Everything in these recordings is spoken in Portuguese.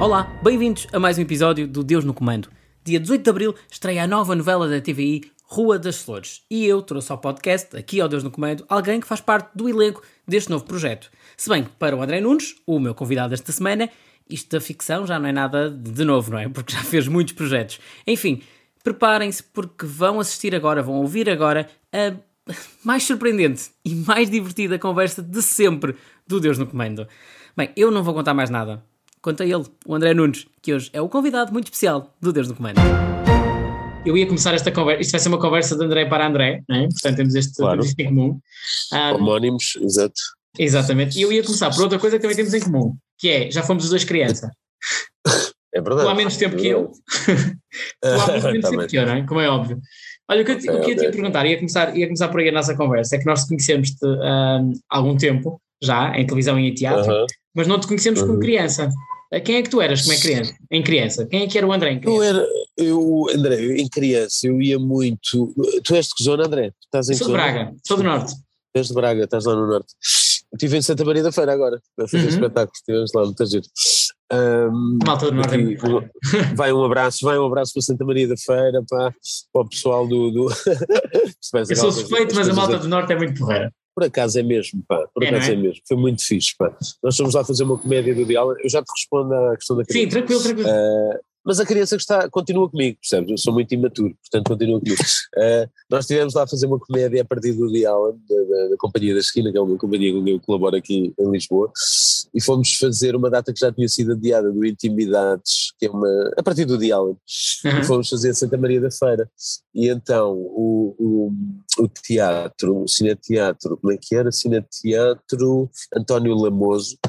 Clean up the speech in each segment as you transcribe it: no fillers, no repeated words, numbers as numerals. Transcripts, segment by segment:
Olá, bem-vindos a mais um episódio do Deus no Comando. Dia 18 de Abril estreia a nova novela da TVI, Rua das Flores. E eu trouxe ao podcast, aqui ao Deus no Comando, alguém que faz parte do elenco deste novo projeto. Se bem que para o André Nunes, o meu convidado esta semana, isto da ficção já não é nada de novo, não é? Porque já fez muitos projetos. Enfim, preparem-se porque vão assistir agora, vão ouvir agora a mais surpreendente e mais divertida conversa de sempre do Deus no Comando. Bem, eu não vou contar mais nada. Conta ele, o André Nunes, que hoje é o convidado muito especial do Deus no Comando. Eu ia começar esta conversa, isto vai ser uma conversa de André para André, não é? Portanto temos este em comum. Homónimos, exato. Exatamente, e eu ia começar por outra coisa que também temos em comum, que é, já fomos os dois criança. É verdade. Tu há menos tempo que eu, tu há muito menos tempo que eu, não é? Como é óbvio. Olha, o que eu ia te perguntar, ia começar por aí a nossa conversa, é que nós te conhecemos há algum tempo, já, em televisão e em teatro, mas não te conhecemos como criança. Quem é que tu eras como é criança? Em criança? Quem é que era o André em criança? André, em criança, eu ia muito. Tu és de que zona, André? Sou de Braga, sou do Norte. És de Braga, estás lá no Norte. Estive em Santa Maria da Feira agora, a fazer espetáculos, estivemos lá, muito giro. Malta do Norte aqui, vai um abraço para Santa Maria da Feira, para o pessoal do... Eu sou suspeito, mas a malta do Norte é muito porreira. Por acaso é mesmo, pá, é mesmo, foi muito fixe, pá. Nós fomos lá fazer uma comédia do diálogo, eu já te respondo à questão da criança. Sim, tranquilo. Mas a criança que continua comigo, percebes? Eu sou muito imaturo, portanto continua comigo. Nós estivemos lá a fazer uma comédia a partir do The Allen, da Companhia da Esquina, que é uma companhia com quem eu colaboro aqui em Lisboa, e fomos fazer uma data que já tinha sido adiada, do Intimidades, que é a partir do The Allen, e fomos fazer em Santa Maria da Feira. E então o teatro, o cineteatro, como é que era? Cineteatro António Lamoso.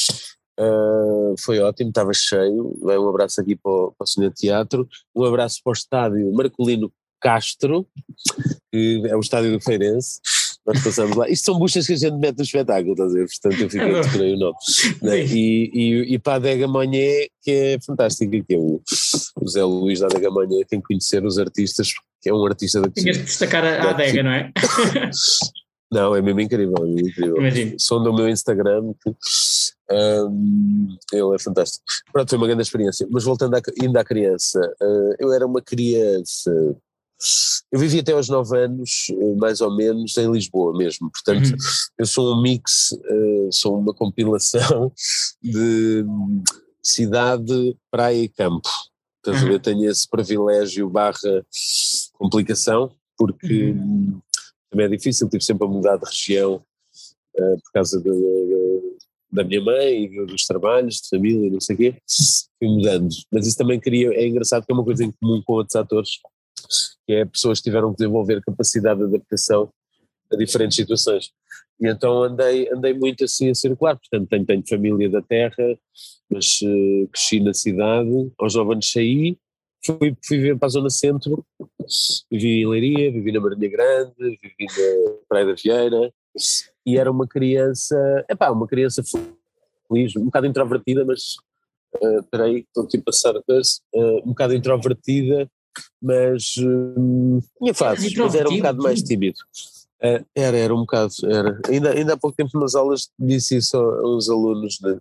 Foi ótimo, estava cheio. Um abraço aqui para o Cine Teatro, um abraço para o estádio Marcolino Castro, que é o estádio do Feirense. Nós passamos lá, isto são buchas que a gente mete no espetáculo, estás a ver? Portanto eu fiquei decorei o nome, né? E para a Adega Monhé, que é fantástico, que é o Zé Luís da Adega Monhé, tem que conhecer os artistas, que é um artista da Tinhas de destacar a Adega, não é? Não, é mesmo incrível, Imagino. Som do meu Instagram, ele é fantástico. Pronto, foi uma grande experiência. Mas voltando ainda à criança, eu era uma criança, eu vivi até aos 9 anos, mais ou menos, em Lisboa mesmo, portanto eu sou um mix, sou uma compilação de cidade, praia e campo. Estás a ver? Tenho esse privilégio / complicação, porque também é difícil, tive sempre a mudar de região por causa da minha mãe e dos trabalhos, de família, não sei o quê, fui mudando. Mas isso também é engraçado, que é uma coisa em comum com outros atores, que é pessoas que tiveram que desenvolver capacidade de adaptação a diferentes situações. E então andei muito assim a circular, portanto tenho família da terra, mas cresci na cidade, aos 9 anos saí, fui viver para a zona centro, vivi em Leiria, vivi na Marinha Grande, vivi na Praia da Vieira, e era uma criança feliz, um bocado introvertida, mas espera aí, estou aqui a passar a coisa, um bocado introvertida, mas tinha fases, mas era um bocado mais tímido. Era um bocado, ainda há pouco tempo nas aulas disse isso a uns alunos de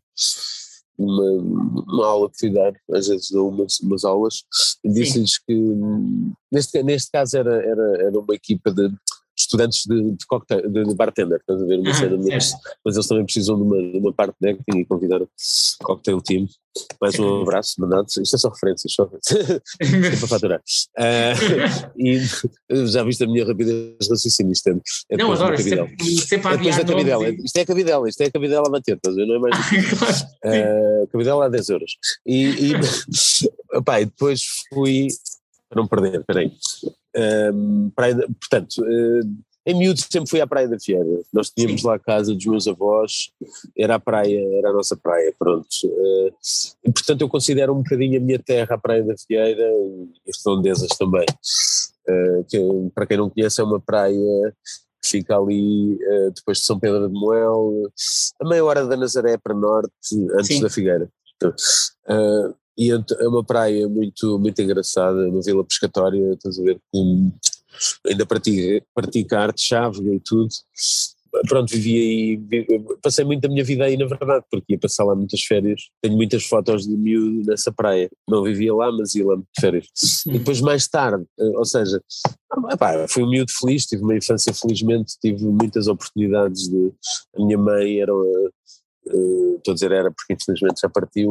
uma aula que fui dar, às vezes dou umas aulas, e disse-lhes que neste caso era uma equipa de estudantes de cocktail, de bartender, estás a ver, uma cena, mas eles também precisam de uma parte de acting e convidaram cocktail team. Mais um abraço, mandado. Isto é só referências, é para faturar. E já viste a minha rapidez de raciocínio, isto é não, adoro, sempre a depois da Cabidela, isto é a Cabidela a bater, estás a ver, não é mais Cabidela a 10 euros. E depois fui, para não perder, peraí. Portanto, em miúdo sempre fui à Praia da Vieira, nós tínhamos lá a casa dos meus avós, era a nossa praia, pronto, e portanto eu considero um bocadinho a minha terra a Praia da Vieira e as redondezas também, que para quem não conhece é uma praia que fica ali depois de São Pedro de Moel, a meia hora da Nazaré para norte, antes da Figueira. E é uma praia muito, muito engraçada, uma vila pescatória, estás a ver, com ainda pratica arte chave e tudo, pronto, passei muito a minha vida aí, na verdade, porque ia passar lá muitas férias. Tenho muitas fotos de miúdo nessa praia. Não vivia lá, mas ia lá de férias. E depois, mais tarde, ou seja, fui um miúdo feliz, tive uma infância, felizmente, tive muitas oportunidades. A minha mãe era, estou a dizer era porque infelizmente já partiu,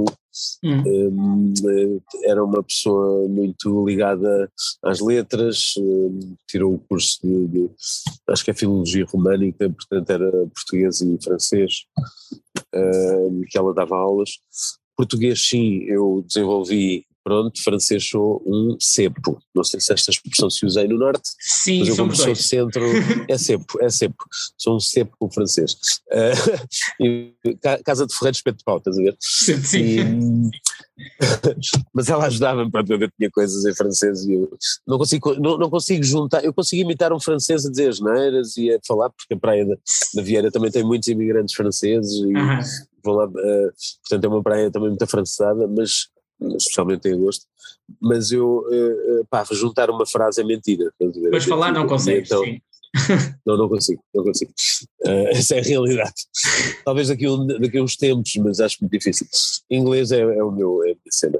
era uma pessoa muito ligada às letras, tirou o curso acho que é Filologia Românica, portanto era português e francês, que ela dava aulas. Português sim, eu desenvolvi, pronto, francês sou um cepo, não sei se esta expressão se usei no norte, sim, mas eu como sou de centro, é cepo, sou um cepo com francês. Casa de Ferreiro Espeto de Pau, estás a ver? Sim. Mas ela ajudava-me, pronto, eu tinha coisas em francês e eu não consigo juntar, eu consigo imitar um francês a dizer asneiras e a falar, porque a praia da Vieira também tem muitos imigrantes franceses e vão lá, portanto é uma praia também muito afrancesada, mas especialmente em agosto, mas eu, juntar uma frase é mentira. Mas falar não consegues, então, sim. Não consigo. Essa é a realidade. Talvez daqui a uns tempos, mas acho muito difícil. Inglês é a minha cena.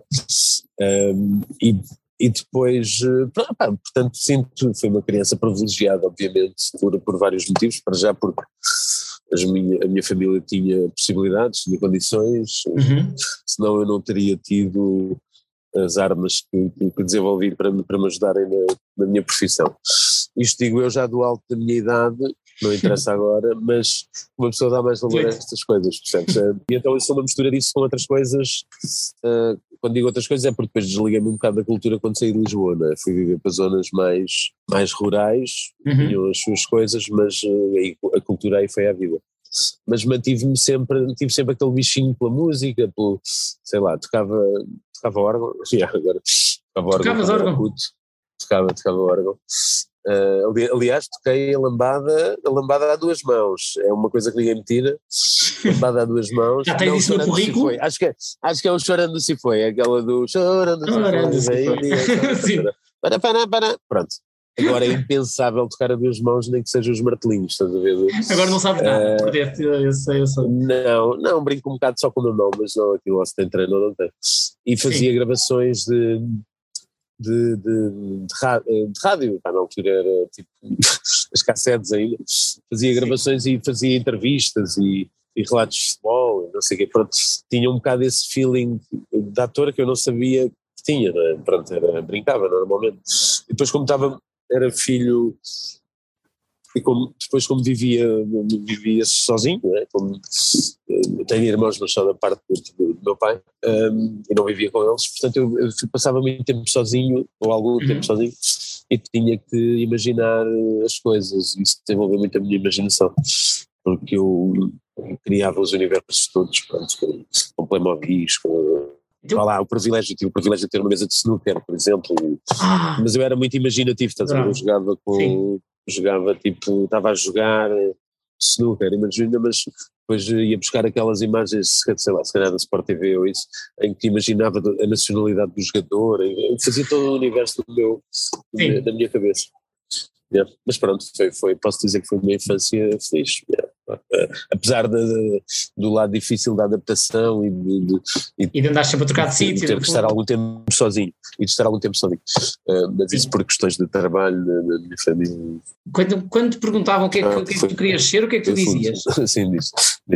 E depois, portanto, fui uma criança privilegiada, obviamente, por vários motivos, para já porque a minha família tinha possibilidades, tinha condições, senão eu não teria tido as armas que desenvolvi para me ajudarem na minha profissão. Isto digo eu já do alto da minha idade, não interessa agora, mas uma pessoa dá mais valor a estas coisas, percebes? E então eu sou uma mistura disso com outras coisas. Quando digo outras coisas é porque depois desliguei-me um bocado da cultura quando saí de Lisboa, não é? Fui viver para zonas mais rurais, tinham as suas coisas, mas aí a cultura aí foi à vida. Mas tive sempre aquele bichinho pela música, sei lá, tocava órgão, agora tocava órgão. Tocavas órgão? Tocava órgão. Aliás, toquei a lambada a duas mãos, é uma coisa que ninguém me tira, lambada a duas mãos. Já tens isso no currículo? Acho que é o Chorando se foi, aquela do Chorando se foi. Pronto. Agora é impensável tocar a duas mãos, nem que sejam os martelinhos, estás a ver? Agora não sabes nada, eu sei. Não, brinco um bocado só com a mão, mas não, aquilo se tem treino ou não tem. E fazia gravações de rádio, na altura era tipo as cassetes ainda, fazia gravações e fazia entrevistas e relatos de futebol, não sei o quê, pronto, tinha um bocado esse feeling de ator que eu não sabia que tinha, não é? Pronto, brincava normalmente. E depois era filho, e depois como vivia sozinho, não é? Como tenho irmãos, mas só da parte do meu pai, e não vivia com eles, portanto eu passava muito tempo sozinho, ou algum tempo sozinho, e tinha que imaginar as coisas, e isso desenvolveu muito a minha imaginação, porque eu criava os universos todos, pronto, com Playmobil, o privilégio de ter uma mesa de snooker, por exemplo, mas eu era muito imaginativo, estás a ver? Eu jogava tipo, estava a jogar snooker, imagina, mas depois ia buscar aquelas imagens, sei lá, se calhar da Sport TV ou isso, em que imaginava a nacionalidade do jogador, fazia todo o universo da minha cabeça. Yeah. Mas pronto, posso dizer que foi uma infância feliz. Yeah. Apesar do lado difícil da adaptação e de andar sempre a trocar de sítio, ter que estar algum tempo sozinho, mas isso por questões de trabalho na minha família. Quando te perguntavam o que é que tu querias ser, o que é que tu dizias? Sim, disso.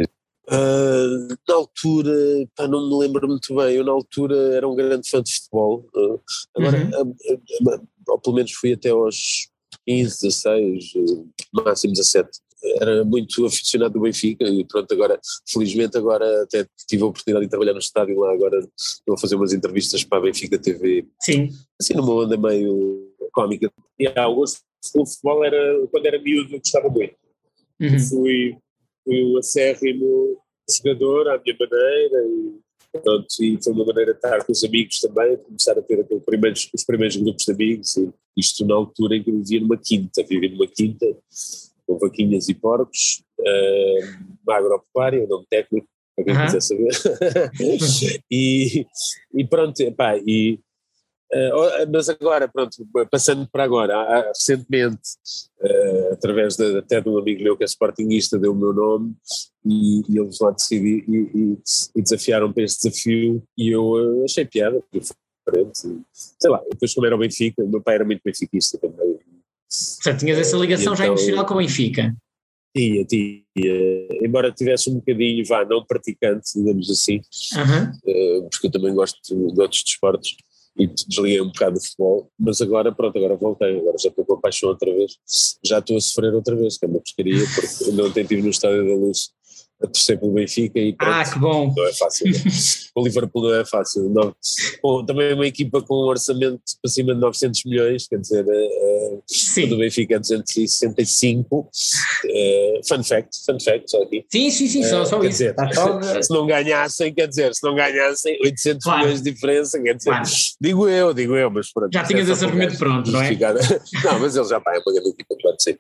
Na altura, não me lembro muito bem, eu na altura era um grande fã de futebol, agora, ou pelo menos fui até aos 15, 16, máximo 17, era muito aficionado do Benfica e pronto, felizmente até tive a oportunidade de trabalhar no estádio lá, agora estou a fazer umas entrevistas para a Benfica TV, assim numa onda meio cómica. E o futebol quando era miúdo eu gostava muito, fui um acérrimo jogador à minha maneira e foi uma maneira de estar com os amigos também, começar a ter os primeiros grupos de amigos, e isto na altura em que eu vivia numa quinta com vaquinhas e porcos, uma agropecuária, o nome técnico, para quem quiser saber, e pronto, Mas agora, pronto, passando para agora, recentemente, através até de um amigo meu que é sportinguista, deu o meu nome e eles lá decidiram e desafiaram para este desafio e eu achei piada, porque foi diferente, sei lá, depois como era o Benfica, o meu pai era muito benfiquista também. Portanto, tinhas essa ligação já emocional com o Benfica. Tinha, embora tivesse um bocadinho, não praticante, digamos assim, porque eu também gosto de outros desportos e desliguei um bocado do futebol, mas agora voltei, agora já estou com a paixão outra vez, já estou a sofrer outra vez, que é uma pescaria, porque ainda ontem estive no Estádio da Luz a torcer pelo Benfica e pronto, que bom. Não é fácil, o Liverpool não é fácil, não. Bom, também é uma equipa com um orçamento para cima de 900 milhões, quer dizer, o do Benfica é 265, fun fact, só aqui. Sim, só isso. Dizer, se não ganhassem 800 milhões de diferença, quer dizer, digo eu, mas pronto. Já tinhas esse argumento pronto, não é? Não, mas ele já é uma grande equipa, claro que sim.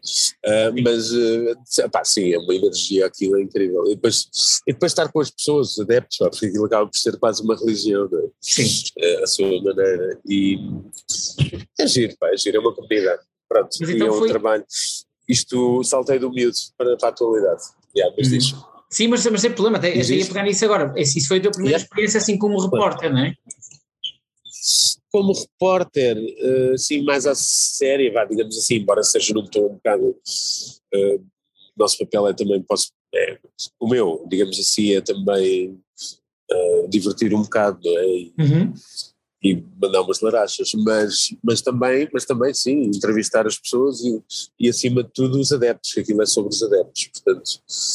Mas, sim, é uma energia, aquilo é incrível. E depois estar com as pessoas, os adeptos, porque aquilo acaba por ser quase uma religião, não é? Sim. A sua maneira. E é giro, é uma comunidade. Pronto, então é um trabalho. Isto saltei do miúdo para a atualidade. Mas diz. Sim, mas tem problema, até ia pegar nisso agora. Isso foi a tua primeira experiência assim como repórter, não é? Como repórter, sim, mais à série, digamos assim, embora seja num tom um bocado. Nosso papel é também, o meu, digamos assim, é também divertir um bocado, não é? E mandar umas larachas, mas também sim, entrevistar as pessoas e acima de tudo os adeptos, que aquilo é sobre os adeptos, portanto,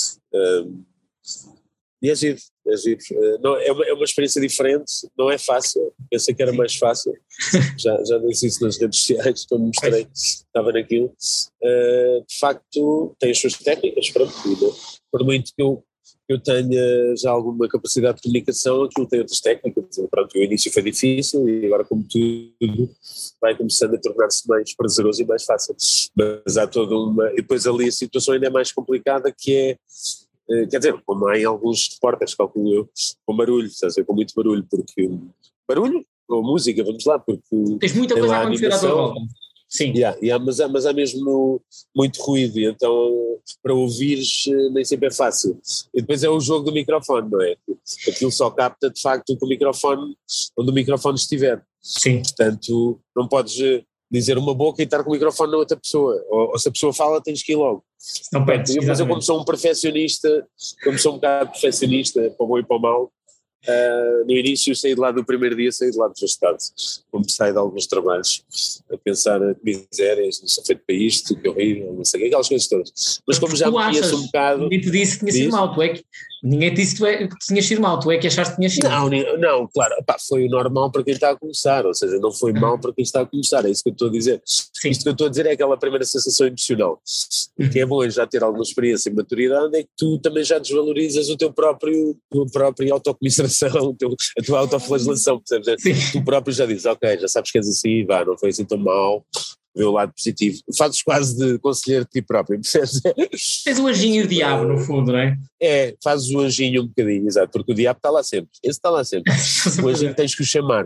e é giro, não, é uma experiência diferente, não é fácil, pensei que era mais fácil, já disse isso nas redes sociais, quando mostrei, estava naquilo, de facto tem as suas técnicas, pronto, por muito que eu tenha já alguma capacidade de comunicação, aquilo tem outras técnicas, pronto, o início foi difícil e agora como tudo vai começando a tornar-se mais prazeroso e mais fácil, mas há toda e depois ali a situação ainda é mais complicada que é, quer dizer, como há em alguns repórteres, calculo eu, com barulho, com muito barulho, porque barulho ou música, vamos lá, porque tens muita coisa a acontecer à tua volta. Sim. Mas há mesmo muito ruído, e então para ouvires nem sempre é fácil. E depois é o jogo do microfone, não é? Aquilo só capta de facto o microfone, onde o microfone estiver. Sim. Portanto, não podes dizer uma boca e estar com o microfone na outra pessoa, ou se a pessoa fala tens que ir logo. Não pedes, mas eu como sou um perfeccionista, para o bom e para o mau, no início saí de lá do primeiro dia, saí de lá devastado, como saí de alguns trabalhos, a pensar misérias, não sou feito para isto, que horrível, não sei, aquelas coisas todas. Mas como já me conheço um bocado... Ninguém te disse que tinha sido mal, ninguém te disse que tinhas sido mal, tu é que achaste que tinhas sido. Não, claro, foi o normal para quem está a começar, ou seja, não foi mal para quem está a começar, é isso que eu estou a dizer. Sim. Isto que eu estou a dizer é aquela primeira sensação emocional, que é bom já ter alguma experiência e maturidade, é que tu também já desvalorizas a tua própria autocomiseração, a tua autoflagelação, percebes? Tu próprio já dizes, ok, já sabes que és assim, não foi assim tão mal, vê o lado positivo, fazes quase de conselheiro de ti próprio, percebes? Tens o anjinho e o diabo no fundo, não é? Fazes o anjinho um bocadinho, exato, porque o diabo está lá sempre, esse está lá sempre, o anjinho tens que o chamar,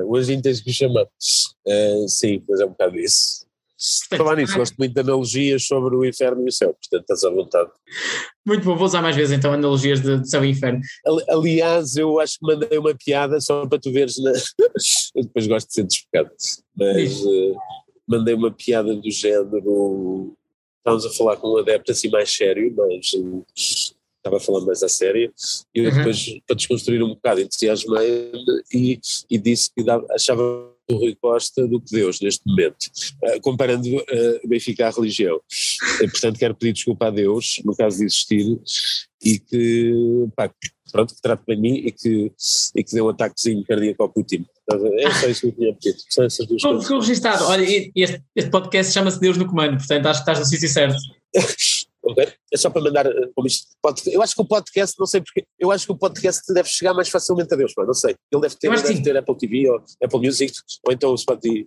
sim, mas é um bocado isso. Falar nisso, gosto muito de analogias sobre o inferno e o céu, portanto estás à vontade. Muito bom, vou usar mais vezes então analogias de céu e inferno. Aliás, eu acho que mandei uma piada só para tu veres, eu depois gosto de ser despecado, mas mandei uma piada do género, estávamos a falar com um adepto assim mais sério, mas estava a falar mais a sério, e eu depois, para desconstruir um bocado, entusiasmei e disse que achava o Rui Costa do que Deus neste momento, comparando Benfica à religião. Portanto, quero pedir desculpa a Deus, no caso de existir, e que, pronto, que trate bem de mim e que dê um ataquezinho cardíaco ao Putin. É só isso que eu tinha pedido. São essas duas coisas. Ficou registado. Olha, este podcast chama-se Deus no Comando, portanto acho que estás no sítio certo. Okay. É só para mandar como isto. Eu acho que o podcast, não sei porque, eu acho que o podcast deve chegar mais facilmente a Deus, não sei. Ele deve ter Apple TV ou Apple Music, ou então o Spotify.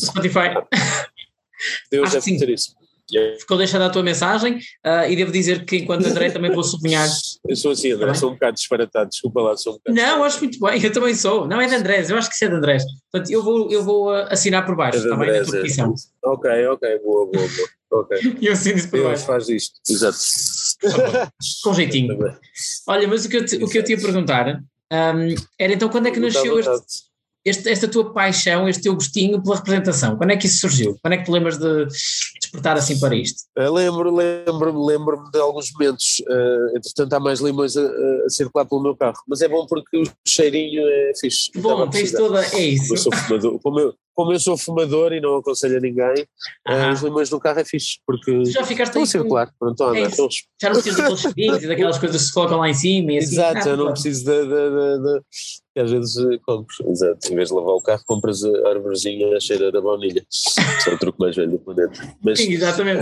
Deus deve ter isso. Ficou deixada a tua mensagem e devo dizer que enquanto André também vou sublinhar Eu sou assim, André, sou um bocado disparatado, desculpa lá, sou um bocado. Não, acho muito bem, eu também sou. Não é de Andrés, eu acho que isso é de Andrés. Portanto, eu vou assinar por baixo, está bem, na tua petição. Ok, boa. Ok. E eu assino isso por baixo. Faz isto, exato. Com jeitinho. Olha, mas o que eu te ia perguntar era então quando é que nasceu esta tua paixão, este teu gostinho pela representação? Quando é que isso surgiu? Quando é que te lembras de despertar assim para isto? Lembro-me de alguns momentos, entretanto há mais limões a circular pelo meu carro, mas é bom porque o cheirinho é fixe. Bom, tens toda, é isso. Eu sou fumador, como eu sou fumador e não aconselho a ninguém, os limões no carro é fixe, porque já ficaste estão a circular, pronto, anda, já não precisas daqueles cheirinhos e daquelas coisas que se colocam lá em cima e assim. Exato, já não preciso que às vezes compras, exato, em vez de lavar o carro compras a árvorezinha a cheirar a baunilha, isso é o truque mais velho do planeta. Mas, sim, exatamente.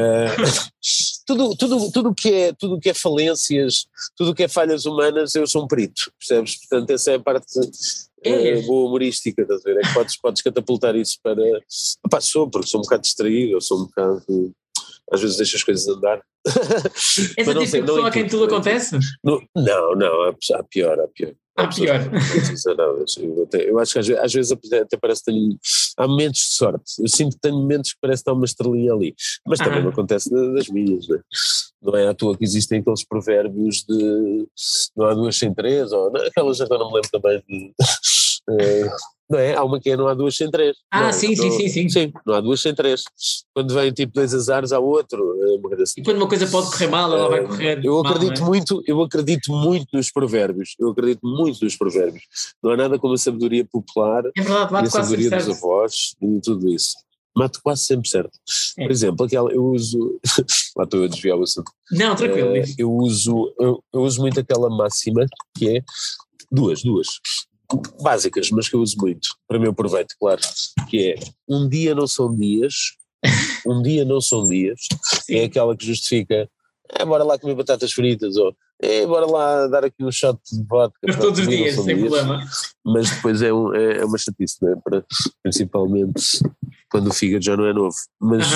Tudo que é falências, tudo que é falhas humanas, eu sou um perito, percebes? Portanto, essa é a parte boa humorística, estás a ver? É que podes catapultar isso para. Porque sou um bocado distraído, eu sou um bocado. Às vezes deixo as coisas andar. Essa tipo de pessoa a quem tudo acontece? Não, há pior. Pior. Eu acho que às vezes até parece que há momentos de sorte. Eu sinto que tenho momentos que parece que há uma estrelinha ali. Mas também não acontece das minhas, né? Não é à toa que existem aqueles provérbios de não há duas sem três, ou aquelas agora não me lembro também de. Não é? Há uma que é não há duas sem três. Sim. Sim, não há duas sem três. Quando vem tipo dois azares, há outro. E quando uma coisa pode correr mal, ela vai correr eu acredito muito nos provérbios. Não há nada como a sabedoria popular, é verdade, e a sabedoria dos avós e tudo isso. Mato quase sempre certo. Por exemplo, eu uso. Lá estou a desviar o assunto. Não, tranquilo. Eu uso muito aquela máxima que é duas básicas, mas que eu uso muito, para meu proveito, claro, que é um dia não são dias, é aquela que justifica, bora lá comer batatas fritas, ou bora lá dar aqui um shot de vodka. Mas todos os dias, sem problema. Mas depois é uma chatice, não é? Principalmente quando o fígado já não é novo. Mas,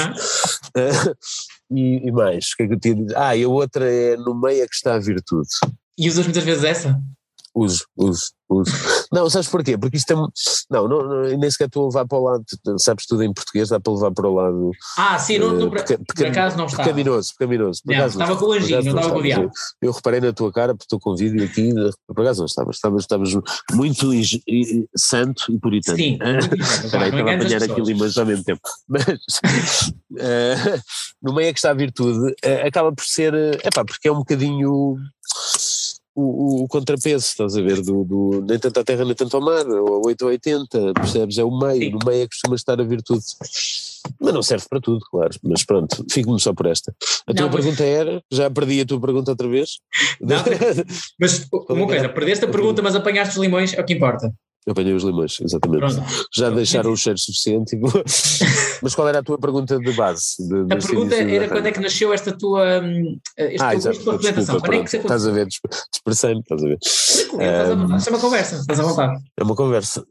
e mais, o que é que eu tinha dito? E a outra é no meio é que está a virtude. E usas muitas vezes essa? Uso. Não, sabes porquê? Porque isto é. Não, nem sequer estou a levar para o lado. Sabes tudo em português, dá para levar para o lado. Sim, por acaso não estava. Pecaminoso. Não, estava com o anjinho, não estava com o diabo. Eu reparei na tua cara, porque estou com vídeo aqui, por acaso não estavas muito santo e puritano. Sim, estava a apanhar aquilo mas ao mesmo tempo. Mas no meio é que está a virtude, acaba por ser. Porque é um bocadinho. O contrapeso, estás a ver, do nem tanto à terra nem tanto ao mar, ou 8 ou 80, percebes? É o meio, Sim. No meio é que costuma estar a virtude. Mas não serve para tudo, claro, mas pronto, fico-me só por esta. Tua pergunta era, já perdi a tua pergunta outra vez? Não, mas uma coisa, perdeste a pergunta, mas apanhaste os limões, é o que importa. Eu apanhei os limões, exatamente. Pronto. Já deixaram o cheiro suficiente. Mas qual era a tua pergunta de base? A pergunta era quando é que nasceu esta tua representação? Quando é que você estás a ver, dispersei-me, estás a ver. Isto é uma conversa, estás à vontade. É uma conversa.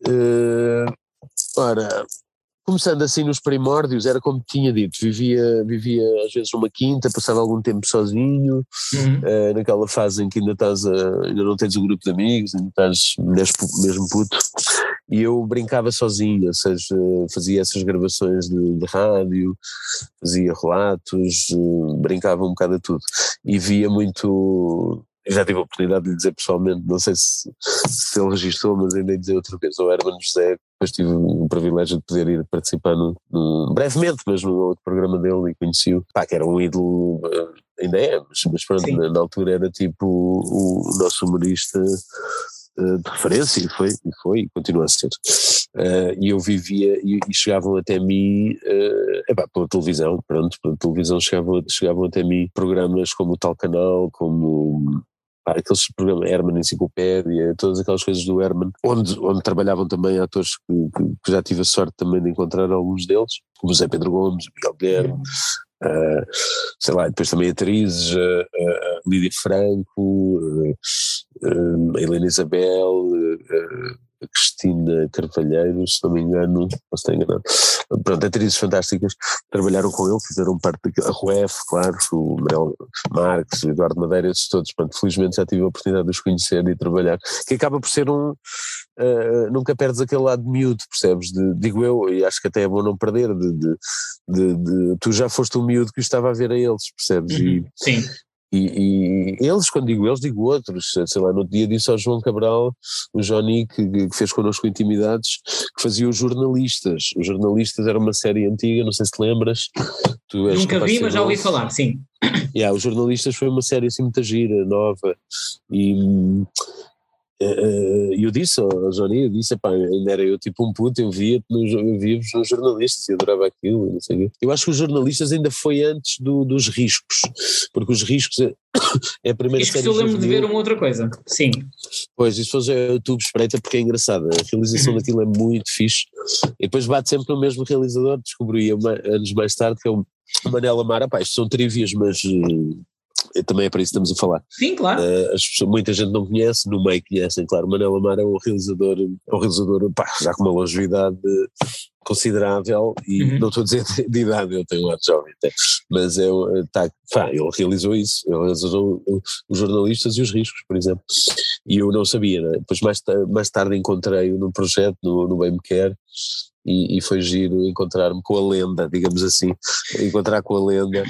Ora, começando assim nos primórdios, era como tinha dito, vivia às vezes numa quinta, passava algum tempo sozinho, naquela fase em que ainda não tens um grupo de amigos, ainda estás mesmo puto, e eu brincava sozinho, ou seja, fazia essas gravações de rádio, fazia relatos, brincava um bocado a tudo, e via muito. Já tive a oportunidade de lhe dizer pessoalmente, não sei se ele registrou, mas ainda ia dizer outra vez ao Hermano José, depois tive o privilégio de poder ir participar brevemente, mas num outro programa dele, e conheci-o, que era um ídolo, ainda é, mas pronto, na altura era tipo o nosso humorista de referência, e foi, e continua a ser. E eu vivia, e chegavam até mim, pela televisão, pela televisão chegavam até mim programas como o Tal Canal, como aqueles programas, Herman Enciclopédia, todas aquelas coisas do Herman, onde trabalhavam também atores que já tive a sorte também de encontrar alguns deles, como o Zé Pedro Gomes, o Miguel Guilherme, sei lá, depois também atrizes, a Lídia Franco, a Helena Isabel, a Cristina Carvalheiro, se não me engano, posso estar enganado. Pronto, atrizes fantásticas, trabalharam com ele, fizeram parte daquilo, a Ruef, claro, o Manuel Marques, o Eduardo Madeira, esses todos, pronto, felizmente já tive a oportunidade de os conhecer e trabalhar, que acaba por ser nunca perdes aquele lado miúdo, percebes, digo eu, e acho que até é bom não perder, tu já foste um miúdo que estava a ver a eles, percebes, Sim. E eles, quando digo eles, digo outros, sei lá, no outro dia disse ao João Cabral, o Johnny, que fez connosco Intimidades, que fazia os Jornalistas era uma série antiga, não sei se te lembras. Nunca vi, mas já ouvi falar, sim. Os Jornalistas foi uma série assim muita gira, nova, e eu disse ao Johnny, ainda era eu tipo um puto, eu via-vos nos Jornalistas e adorava aquilo, não sei o quê. Eu acho que os Jornalistas ainda foi antes dos Riscos, porque os Riscos é a primeira série. Isso eu lembro de ver uma outra coisa, sim. Pois, isso foi o YouTube espreita porque é engraçado, a realização daquilo é muito fixe, e depois bate sempre no mesmo realizador, descobri anos mais tarde, que é o Manel Amar. Isto são trivias, mas também é para isso que estamos a falar. Sim, claro. Muita gente não conhece, no meio conhecem, claro. O Manel Amar é um realizador já com uma longevidade considerável, e não estou a dizer de idade, eu tenho um lado jovem até, mas ele realizou isso, ele realizou os Jornalistas e os Riscos, por exemplo, e eu não sabia, né? Depois mais tarde encontrei-o num projeto no Bem Me Quer, e foi giro encontrar-me com a lenda, digamos assim, encontrar com a lenda,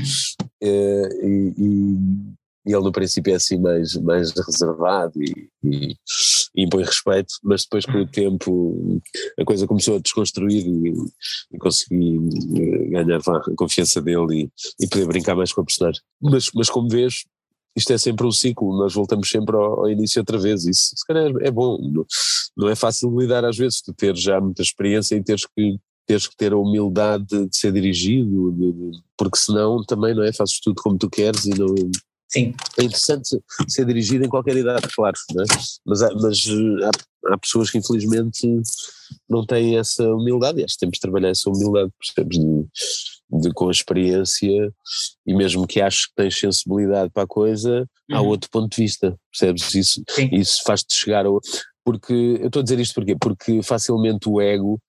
e ele no princípio é assim mais reservado e impõe respeito, mas depois com o tempo a coisa começou a desconstruir e consegui ganhar a confiança dele e poder brincar mais com a personagem. Mas como vês, isto é sempre um ciclo, nós voltamos sempre ao início outra vez, isso se calhar é bom, não é fácil lidar às vezes, tu teres já muita experiência e teres que ter a humildade de ser dirigido, porque senão também não é, fazes tudo como tu queres e não... Sim. É interessante ser dirigido em qualquer idade, claro, não é? Mas há pessoas que infelizmente não têm essa humildade, e acho que temos de trabalhar essa humildade, percebes, com a experiência, e mesmo que aches que tens sensibilidade para a coisa, há outro ponto de vista, percebes, isso faz-te chegar porque, eu estou a dizer isto porquê? Porque facilmente o ego,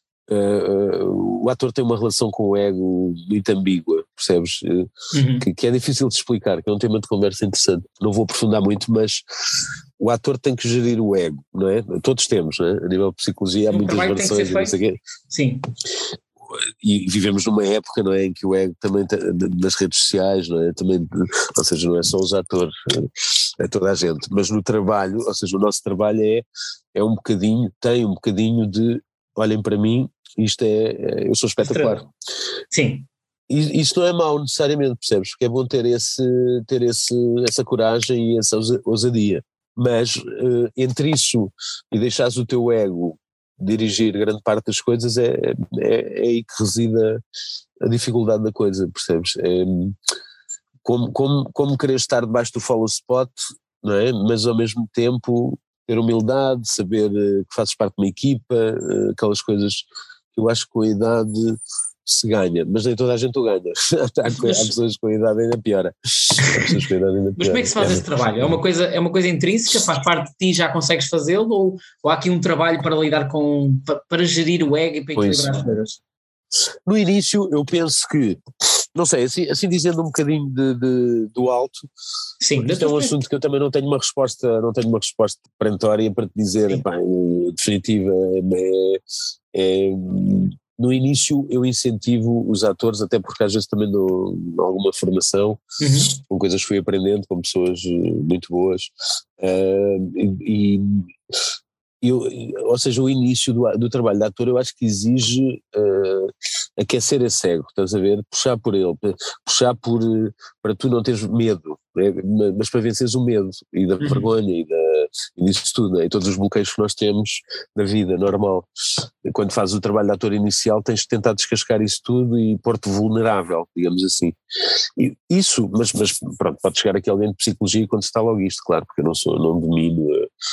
o ator tem uma relação com o ego muito ambígua, percebes? Que é difícil de explicar, que é um tema de conversa interessante. Não vou aprofundar muito, mas o ator tem que gerir o ego, não é? Todos temos, não é? A nível de psicologia há muitas versões, não sei o quê. Sim. E vivemos numa época, não é, em que o ego também nas redes sociais, não é, também, ou seja, não é só os atores, é toda a gente, mas no trabalho, ou seja, o nosso trabalho tem um bocadinho de, olhem para mim, isto eu sou espetacular. Sim. E isso não é mau necessariamente, percebes? Porque é bom ter essa coragem e essa ousadia, mas entre isso e deixares o teu ego dirigir grande parte das coisas, é aí que reside a dificuldade da coisa, percebes? Como querer estar debaixo do follow spot, não é? Mas ao mesmo tempo ter humildade, saber que fazes parte de uma equipa, aquelas coisas que eu acho que com a idade se ganha, mas nem toda a gente o ganha. Há pessoas com a idade ainda piora. Mas como é que se faz esse trabalho? É uma coisa intrínseca, faz parte de ti, já consegues fazê-lo, ou há aqui um trabalho para lidar para gerir o ego e para equilibrar as coisas? No início eu penso que, não sei, assim dizendo um bocadinho do alto, sim, isto é um assunto que eu também não tenho uma resposta perentória para te dizer, definitiva, no início eu incentivo os atores, até porque às vezes também dou alguma formação, com coisas que fui aprendendo com pessoas muito boas, ou seja, o início do trabalho de ator eu acho que exige aquecer esse ego, estás a ver? Puxar por ele, para tu não teres medo, né? Mas para venceres o medo e da vergonha e disso tudo, né? E todos os bloqueios que nós temos na vida normal. Quando fazes o trabalho de ator inicial tens de tentar descascar isso tudo e pôr-te vulnerável, digamos assim. E isso, mas pronto, pode chegar aqui alguém de psicologia quando está logo isto, claro, porque eu não domino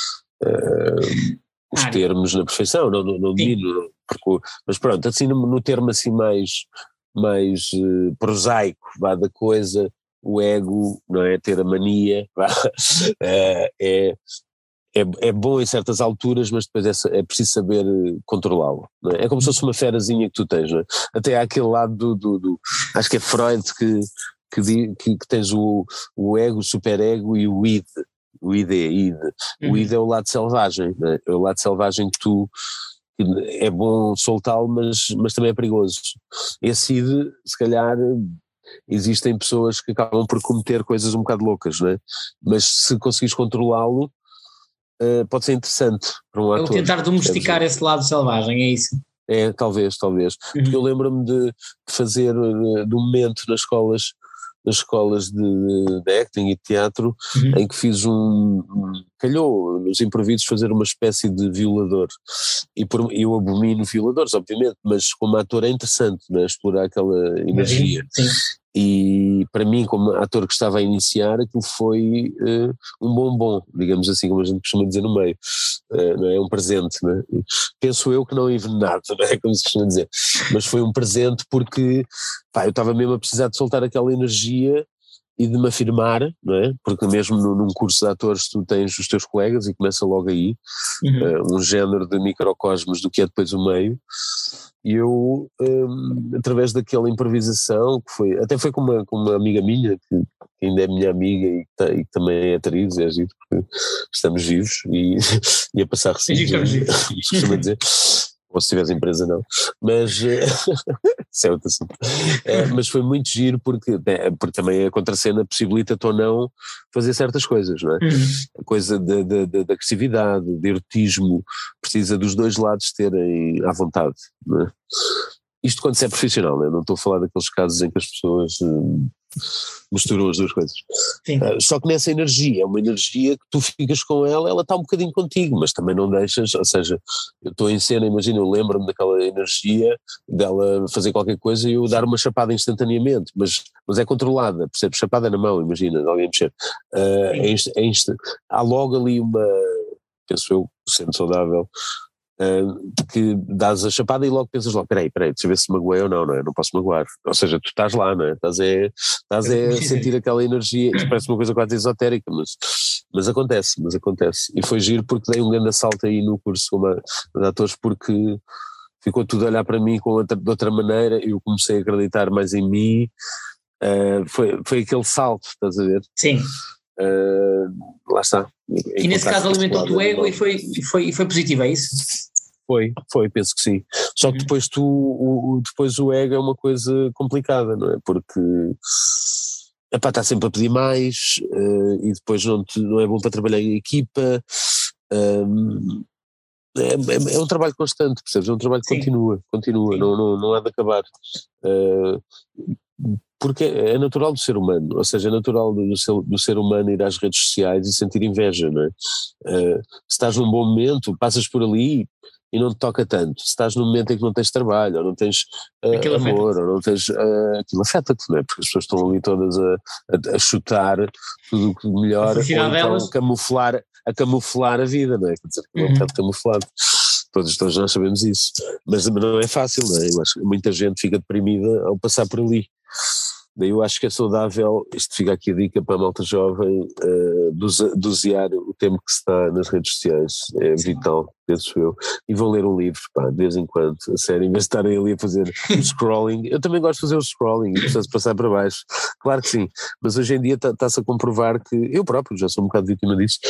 os termos na perfeição, não domino, mas pronto, assim no termo assim mais prosaico, da coisa, o ego, não é, ter a mania, é bom em certas alturas, mas depois é preciso saber controlá-lo, não é? É como se fosse uma ferazinha que tu tens, não é? Até há aquele lado acho que é Freud que tens o ego, o superego e o id. O id é id. O id é o lado selvagem, não é? É o lado selvagem que é bom soltá-lo, mas também é perigoso. Esse id, se calhar, existem pessoas que acabam por cometer coisas um bocado loucas, não é? Mas se conseguires controlá-lo, pode ser interessante para um É o ator. tentar domesticar esse lado selvagem, é isso? É, talvez, porque eu lembro-me de fazer, de um momento nas escolas de acting e de teatro, em que fiz calhou nos improvisos fazer uma espécie de violador, e eu abomino violadores, obviamente, mas como ator é interessante, né, explorar aquela energia. Sim. E para mim, como ator que estava a iniciar, aquilo foi um bombom, digamos assim, como a gente costuma dizer no meio, não é? Um presente, não é? Penso eu que não envenenado, não é? Como se costuma dizer, mas foi um presente porque eu estava mesmo a precisar de soltar aquela energia e de me afirmar, não é? Porque mesmo num curso de atores tu tens os teus colegas e começa logo aí, um género de microcosmos do que é depois o meio. E eu, através daquela improvisação, até foi com uma amiga minha, que ainda é minha amiga e que também é atriz, é giro, porque estamos vivos e a passar recibos, costuma dizer, ou se tiveres empresa não, mas isso é outro assunto. Mas foi muito giro porque também a contracena possibilita-te ou não fazer certas coisas, não é? A coisa da agressividade, de erotismo, precisa dos dois lados terem à vontade, não é? Isto quando se é profissional, não é? Não estou a falar daqueles casos em que as pessoas misturam as duas coisas. Só que nessa energia, é uma energia que tu ficas com ela está um bocadinho contigo, mas também não deixas, ou seja, eu estou em cena, imagina, eu lembro-me daquela energia dela fazer qualquer coisa e eu dar uma chapada instantaneamente, mas é controlada, percebes? Chapada na mão, imagina, de alguém mexer. Há logo ali penso eu, sendo saudável, que dás a chapada e logo pensas peraí, deixa eu ver se magoei ou não, não é? Não posso magoar, ou seja, tu estás lá, não é? Estás a sentir aquela energia, isto parece uma coisa quase esotérica, mas acontece, e foi giro porque dei um grande assalto aí no curso de atores porque ficou tudo a olhar para mim de outra maneira e eu comecei a acreditar mais em mim, foi aquele salto, estás a ver? Sim. Lá está. E nesse caso alimentou-te o ego e foi positivo, é isso? Foi, penso que sim. Só que depois depois o ego é uma coisa complicada, não é? Porque está sempre a pedir mais, e depois não é bom para trabalhar em equipa, é um trabalho constante, percebes? É um trabalho que continua, não há de acabar. Porque é natural do ser humano, ou seja, é natural do ser humano ir às redes sociais e sentir inveja, não é? Se estás num bom momento, passas por ali e não te toca tanto. Se estás num momento em que não tens trabalho, ou não tens amor, ou não tens, aquilo afeta-te, não é? Porque as pessoas estão ali todas a chutar tudo o que melhor, ou então camuflar a vida, não é? Quer dizer, é um bocado camuflado. Todos nós sabemos isso, mas não é fácil, não é? Eu acho que muita gente fica deprimida ao passar por ali. Daí eu acho que é saudável, isto fica aqui a dica para a malta jovem, dosear o tempo que se está nas redes sociais, é vital, penso eu, e vão ler um livro, de vez em quando, a sério, em vez de estarem ali a fazer o scrolling. Eu também gosto de fazer o scrolling e preciso passar para baixo, claro que sim, mas hoje em dia está-se a comprovar que, eu próprio já sou um bocado vítima disso,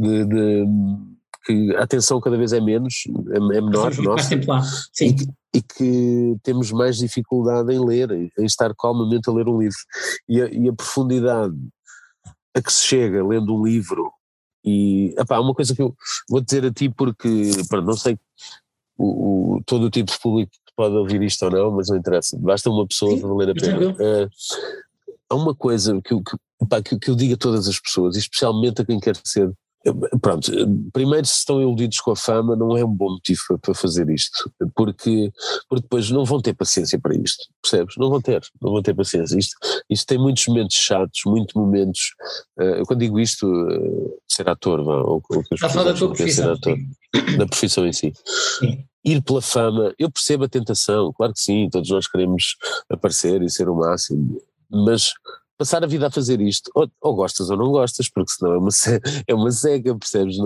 que a atenção cada vez é menos, é menor, nossa, e que temos mais dificuldade em ler, em estar calmamente a ler um livro, e a profundidade a que se chega lendo um livro, e uma coisa que eu vou dizer a ti porque, não sei todo o tipo de público que pode ouvir isto ou não, mas não interessa, basta uma pessoa para valer a pena. Há uma coisa que eu digo a todas as pessoas, e especialmente a quem quer ser. Primeiro, se estão iludidos com a fama, não é um bom motivo para fazer isto, porque depois não vão ter paciência para isto, percebes? Não vão ter paciência. Isto tem muitos momentos chatos, muitos momentos, quando digo isto, ser ator, ou está a falar da tua profissão, da profissão em si. Sim. Ir pela fama, eu percebo a tentação, claro que sim, todos nós queremos aparecer e ser o máximo, mas passar a vida a fazer isto, ou gostas ou não gostas, porque senão é uma cega, percebes?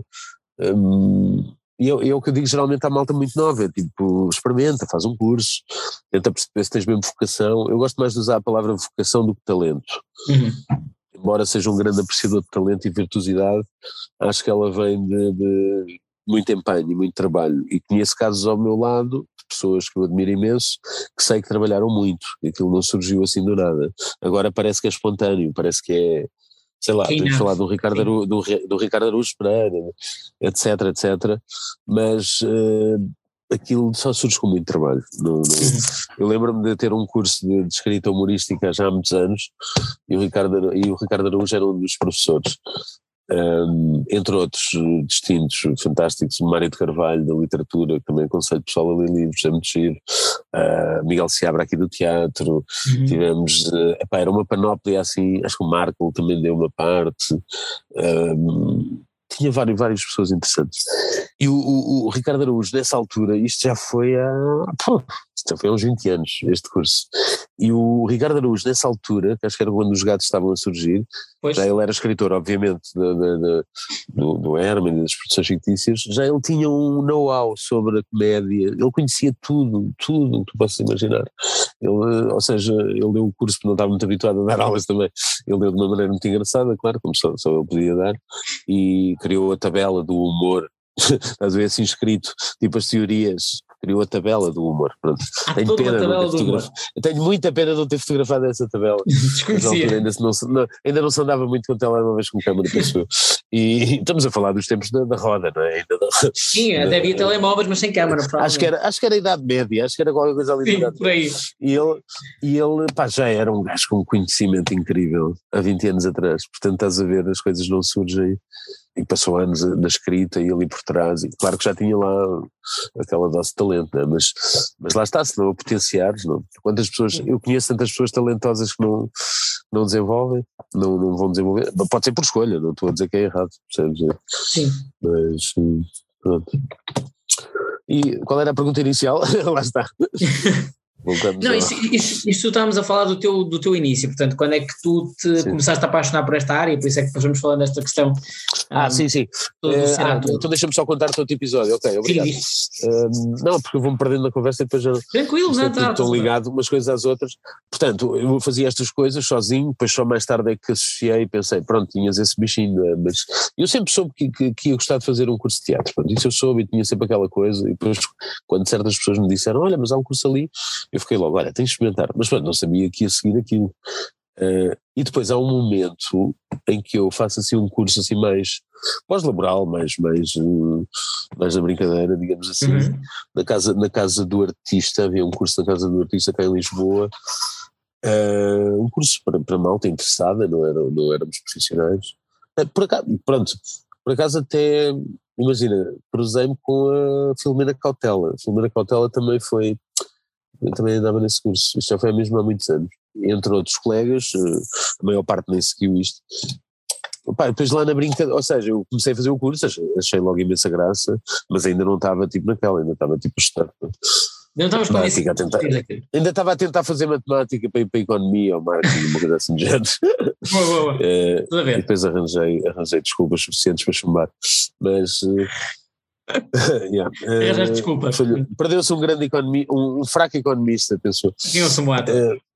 E é o que eu digo geralmente à malta muito nova, tipo, experimenta, faz um curso, tenta perceber se tens mesmo vocação. Eu gosto mais de usar a palavra vocação do que talento. Embora seja um grande apreciador de talento e virtuosidade, acho que ela vem de muito empenho e muito trabalho, e conheço casos ao meu lado de pessoas que eu admiro imenso, que sei que trabalharam muito, e aquilo não surgiu assim do nada. Agora parece que é espontâneo, parece que é, sei lá, podemos falar do Ricardo Araújo Pereira, etc, mas aquilo só surge com muito trabalho. Eu lembro-me de ter um curso de escrita humorística já há muitos anos, e o Ricardo Araújo era um dos professores. Entre outros distintos, fantásticos, Mário de Carvalho da literatura, que também aconselho o pessoal a ler livros, é muito giro, Miguel Seabra aqui do teatro, tivemos, era uma panóplia assim, acho que o Marco também deu uma parte, tinha várias pessoas interessantes. E o Ricardo Araújo, nessa altura, isto já foi há uns 20 anos, este curso, e o Ricardo Araújo, nessa altura, que acho que era quando os gatos estavam a surgir, já ele era escritor, obviamente, do Herman e das produções fictícias, já ele tinha um know-how sobre a comédia, ele conhecia tudo o que tu possas imaginar. Ou seja, ele deu o curso porque não estava muito habituado a dar aulas também, ele deu de uma maneira muito engraçada, claro, como só ele podia dar, e criou a tabela do humor, estás a ver assim escrito, tipo as teorias, criou a tabela do humor. Pronto. Tenho muita pena de não ter fotografado essa tabela. Na altura ainda não se andava muito com telemóveis com câmera, penso eu. E estamos a falar dos tempos da roda, não é? Sim, até havia telemóveis, mas sem câmara. Acho que era a Idade Média, acho que era qualquer coisa ali. Sim, por aí. E ele já era um gajo com um conhecimento incrível há 20 anos atrás, portanto estás a ver, as coisas não surgem. E passou anos na escrita e ali por trás, e claro que já tinha lá aquela dose de talento, né? Mas lá está, se não a potenciares, não. Quantas pessoas, eu conheço tantas pessoas talentosas que não desenvolvem, não vão desenvolver, pode ser por escolha, não estou a dizer que é errado, percebes? Sim. Mas pronto. E qual era a pergunta inicial? Lá está. Não, isso estávamos a falar do teu início, portanto, quando é que tu começaste a apaixonar por esta área, por isso é que vamos falando desta questão. Sim. Então deixa-me só contar o outro episódio, ok, obrigado. Não, porque eu vou-me perdendo na conversa e depois já tranquilo, não está. Estou ligado umas coisas às outras. Portanto, eu fazia estas coisas sozinho, depois só mais tarde é que associei e pensei, pronto, tinhas esse bichinho, mas eu sempre soube que ia gostar de fazer um curso de teatro, pronto, isso eu soube e tinha sempre aquela coisa, e depois quando certas pessoas me disseram, olha, mas há um curso ali, eu fiquei logo, olha, tens de experimentar, mas pronto, não sabia que ia seguir aquilo. E depois há um momento em que eu faço assim um curso assim mais pós-laboral, mais na brincadeira, digamos assim, na casa do artista, havia um curso na casa do artista cá em Lisboa, um curso para malta interessada, não éramos profissionais. Por acaso até, imagina, cruzei-me com a Filomena Cautela. A Filomena Cautela também andava nesse curso, isto já foi mesmo há muitos anos, entre outros colegas, a maior parte nem seguiu isto. Depois lá na brincadeira, ou seja, eu comecei a fazer o curso, achei logo imensa graça, mas ainda não estava tipo naquela, ainda estava tipo a estudar. Ainda estava a tentar fazer matemática para ir para a economia ou marketing, uma coisa assim de género. Boa. E depois arranjei desculpas suficientes para chumbar, mas... desculpa. Perdeu-se um grande um fraco economista, pensou. Quem eu sou moata?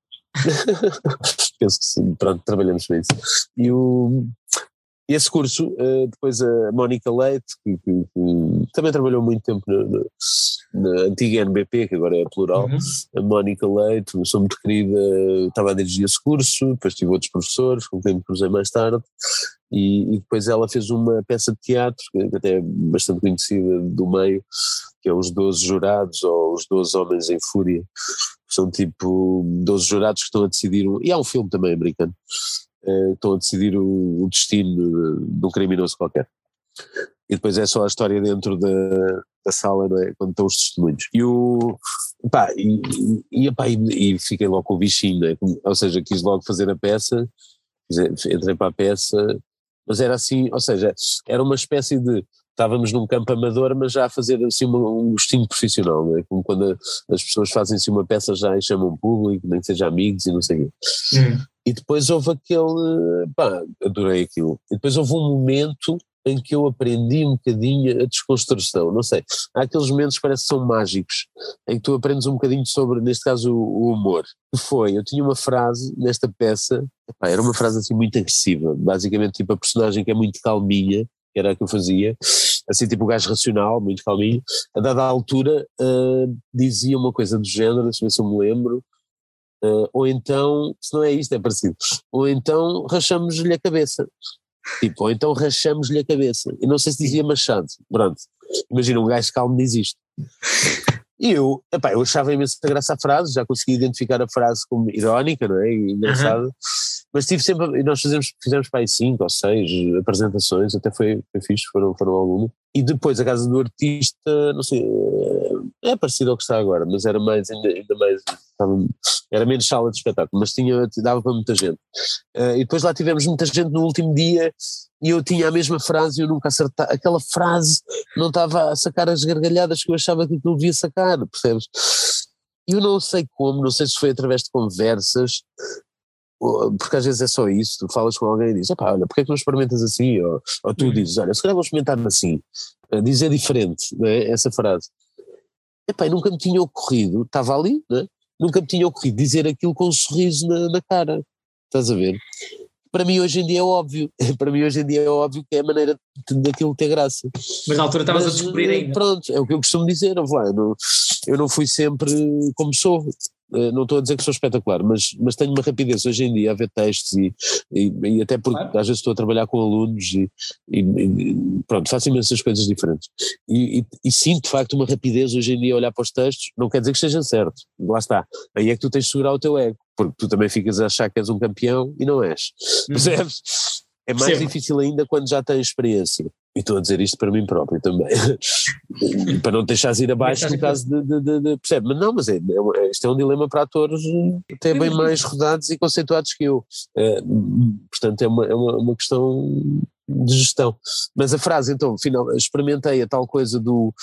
Penso que sim, pronto, trabalhamos para isso. E esse curso, depois a Mónica Leite, que também trabalhou muito tempo na antiga NBP, que agora é plural, a Mónica Leite, uma pessoa muito querida, estava a dirigir esse curso, depois tive outros professores, com quem me cruzei mais tarde, e depois ela fez uma peça de teatro, que até é bastante conhecida do meio, que é Os 12 Jurados, ou Os 12 Homens em Fúria. São tipo 12 jurados que estão a decidir, e há um filme também americano, estão a decidir o destino de um criminoso qualquer. E depois é só a história dentro da sala, não é? Quando estão os testemunhos. E fiquei logo com o bichinho, não é? Ou seja, quis logo fazer a peça, entrei para a peça, mas era assim, ou seja, era uma espécie de, estávamos num campo amador, mas já a fazer assim um gostinho profissional, não é? Como quando as pessoas fazem assim uma peça já e chamam público, nem que seja amigos e não sei o quê. E depois houve aquele, pá, adorei aquilo. E depois houve um momento em que eu aprendi um bocadinho a desconstrução, não sei, há aqueles momentos que parece que são mágicos, em que tu aprendes um bocadinho sobre, neste caso, o humor. Que foi, eu tinha uma frase nesta peça, epá, era uma frase assim muito agressiva, basicamente tipo a personagem que é muito calminha, que era a que eu fazia, assim tipo o gajo racional, muito calminho, a dada altura dizia uma coisa do género, deixa eu ver se eu me lembro, ou então, se não é isto, é parecido, ou então rachamos-lhe a cabeça. Tipo, ou então rachamos-lhe a cabeça. E não sei se dizia Machado, pronto. Imagina, um gajo calmo diz isto. E eu, epá, eu achava imensa graça a frase, já consegui identificar a frase como irónica, não é? E engraçada. Mas tive sempre, e nós fizemos para aí 5 ou 6 apresentações, até foi fixe, foram algumas. E depois a Casa do Artista, não sei, é parecido ao que está agora, mas era mais, ainda mais, era menos sala de espetáculo, mas dava para muita gente. E depois lá tivemos muita gente no último dia e eu tinha a mesma frase e eu nunca acertava, aquela frase não estava a sacar as gargalhadas que eu achava que aquilo devia sacar, percebes? E eu não sei como, não sei se foi através de conversas, porque às vezes é só isso, tu falas com alguém e dizes, olha, porque é que não experimentas assim? Ou tu dizes, olha, se calhar vou experimentar assim, dizer diferente, não é? Essa frase. E nunca me tinha ocorrido, estava ali, não é? Nunca me tinha ocorrido dizer aquilo com um sorriso na cara, estás a ver? Para mim hoje em dia é óbvio, que é a maneira daquilo ter graça. Mas na altura estavas a descobrir ainda. Pronto, é o que eu costumo dizer, eu não fui sempre como sou. Não estou a dizer que sou espetacular, mas tenho uma rapidez hoje em dia a ver textos e até porque às vezes estou a trabalhar com alunos e pronto, faço imensas coisas diferentes e sinto de facto uma rapidez hoje em dia a olhar para os textos, não quer dizer que esteja certo, lá está, aí é que tu tens de segurar o teu ego, porque tu também ficas a achar que és um campeão e não és, percebes? É mais difícil ainda quando já tens experiência. E estou a dizer isto para mim próprio também. Para não deixares ir abaixo no caso de percebe? Mas não, isto é um dilema para atores até bem mais rodados e conceituados que eu. Portanto, é uma questão de gestão. Mas a frase, então, final, experimentei a tal coisa do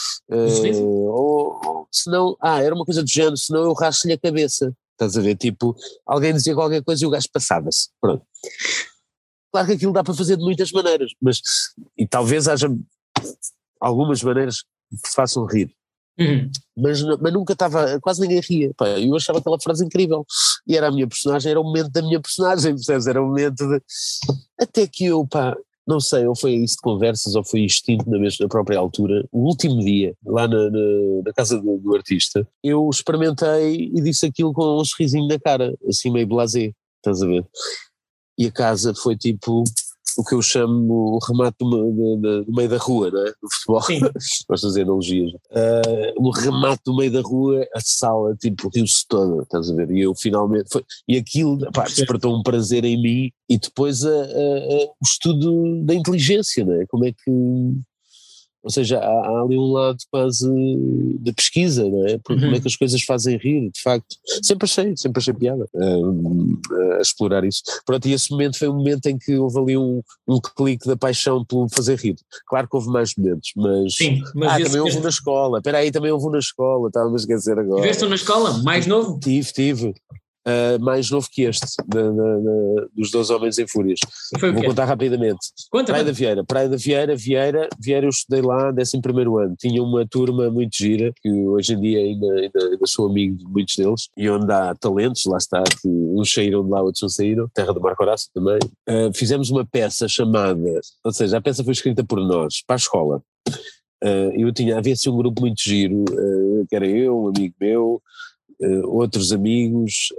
senão, era uma coisa do género, senão eu racho-lhe a cabeça. Estás a ver? Tipo, alguém dizia qualquer coisa e o gajo passava-se. Pronto. Claro que aquilo dá para fazer de muitas maneiras, e talvez haja algumas maneiras que se façam rir, mas nunca estava, quase ninguém ria, eu achava aquela frase incrível, e era a minha personagem, era o momento da minha personagem, percebes? Era o momento até que eu, não sei, ou foi isso de conversas, ou foi instinto na própria altura, o último dia, lá na casa do artista, eu experimentei e disse aquilo com um sorrisinho na cara, assim meio blasé, estás a ver? E a casa foi tipo o que eu chamo o remate do meio da rua, não é? No futebol, gosto de fazer analogias. O remate do meio da rua, a sala tipo riu-se toda, estás a ver? E eu finalmente, e aquilo despertou um prazer em mim e depois o estudo da inteligência, não é? Como é que... Ou seja, há ali um lado quase de pesquisa, não é? Porque como é que as coisas fazem rir, de facto. Sempre achei piada a explorar isso. Pronto, e esse momento foi um momento em que houve ali um clique da paixão pelo fazer rir. Claro que houve mais momentos, mas... Sim, mas também houve na escola. Espera aí, também houve na escola, estava a esquecer agora. Tiveste na escola? Mais novo? Tive. Mais novo que este, dos 12 Homens em Fúrias. Vou contar rapidamente. Praia da Vieira, eu estudei lá 11º ano, tinha uma turma muito gira, que hoje em dia ainda sou amigo de muitos deles, e onde há talentos, lá está, que uns saíram de lá, outros não saíram, terra do Marco Horácio também. Fizemos uma peça chamada, ou seja, a peça foi escrita por nós, para a escola. Havia assim um grupo muito giro, que era eu, um amigo meu, outros amigos,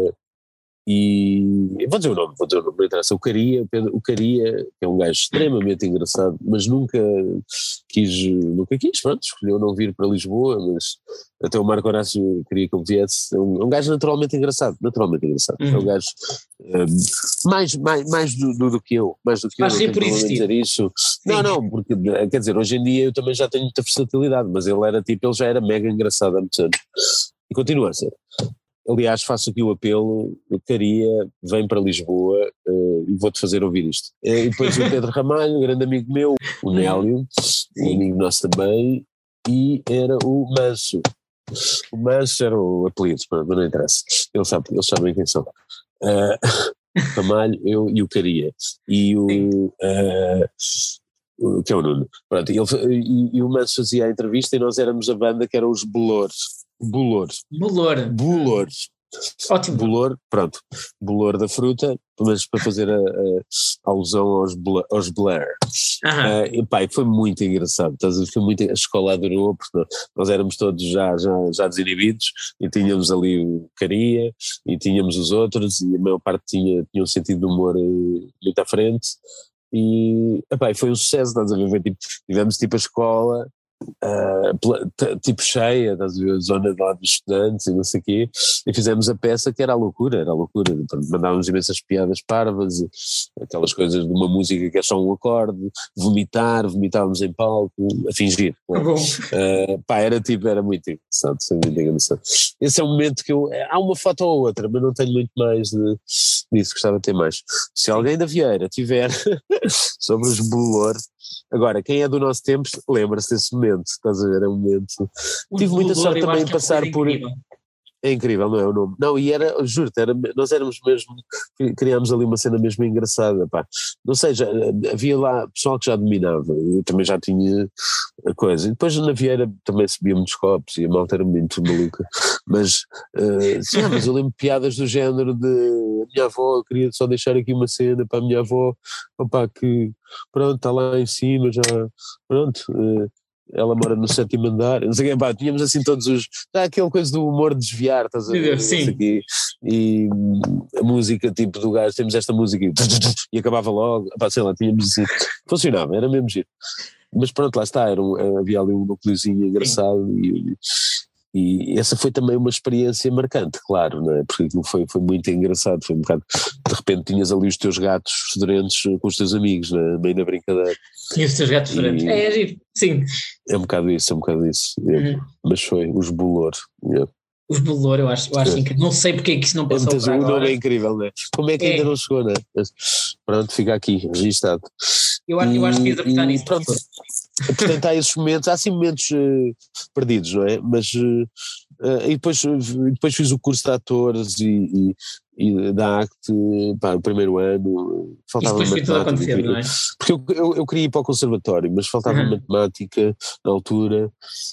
e vou dizer o nome, não interessa, o Caria, que é um gajo extremamente engraçado, mas nunca quis, pronto, escolheu não vir para Lisboa, mas até o Marco Horácio queria que eu viesse, é um gajo naturalmente engraçado, é um gajo mais do que eu, não tenho problema em dizer isso. Não, porque quer dizer, hoje em dia eu também já tenho muita versatilidade, mas ele já era mega engraçado há muitos anos. E continua a ser. Aliás, faço aqui o apelo, Caria, vem para Lisboa e vou-te fazer ouvir isto. E depois o Pedro Ramalho, um grande amigo meu, o Nélio, um amigo nosso também, e era o Manso. O Manso era o apelido, mas não interessa. Eles sabem quem são. Ramalho, eu e o Caria. E que é o Nuno. Pronto, e o Manso fazia a entrevista e nós éramos a banda que eram os Bolores. Bolores. Ótimo. Bolor, pronto, bolor da fruta, mas para fazer a alusão aos Blair. E pá, foi muito engraçado, foi muito, a escola adorou, porque nós éramos todos já desinibidos, e tínhamos ali o Caria, e tínhamos os outros, e a maior parte tinha um sentido de humor muito à frente, e epá, foi um sucesso, estás a ver, tivemos tipo a escola, tipo cheia, estás a ver, a zona de lá dos estudantes e não sei o quê, e fizemos a peça que era a loucura, mandávamos imensas piadas parvas, aquelas coisas de uma música que é só um acorde, vomitávamos em palco, a fingir. Pá, era muito engraçado, foi muito engraçado. Esse é um momento que há uma foto ou outra, mas não tenho muito mais disso, gostava de ter mais. Se alguém da Vieira tiver sobre os Bolor. Agora, quem é do nosso tempo lembra-se desse momento, estás a ver, é um momento. Tive muita sorte também em passar por... É incrível, não é o nome? Não, e juro-te, nós éramos mesmo, criámos ali uma cena mesmo engraçada, pá. Não sei, havia lá pessoal que já dominava, eu também já tinha a coisa, e depois na Vieira também subia muitos copos e a malta era muito maluca, mas eu lembro piadas do género de a minha avó, eu queria só deixar aqui uma cena para a minha avó, opá, que pronto, está lá em cima já, pronto... ela mora no 7º andar, não sei o quê, pá, tínhamos assim todos aquela coisa do humor de desviar, estás a ver, sim. E a música tipo do gajo, temos esta música e acabava logo, pá, sei lá, tínhamos assim, funcionava, era mesmo giro, mas pronto, lá está, havia ali um núcleozinho engraçado e essa foi também uma experiência marcante, claro, não é? Porque aquilo foi muito engraçado, foi um bocado, de repente tinhas ali os teus gatos fedorentos com os teus amigos, né? Bem na brincadeira. E os teus gatos fedorentos, é giro, sim. É um bocado isso. Mas foi, os Bolor. Os Bolor, eu acho incrível, não sei porque é que isso não passou para agora. O nome é incrível, não é? Como é que ainda não chegou, não é? Mas, pronto, fica aqui, registado. Eu acho que ias apostar nisso. Pronto, portanto há esses momentos, há assim momentos perdidos, não é? Mas e depois fiz o curso de atores e da ACT, pá, o primeiro ano, faltava matemática. Não é? Porque eu queria ir para o conservatório, mas faltava matemática na altura,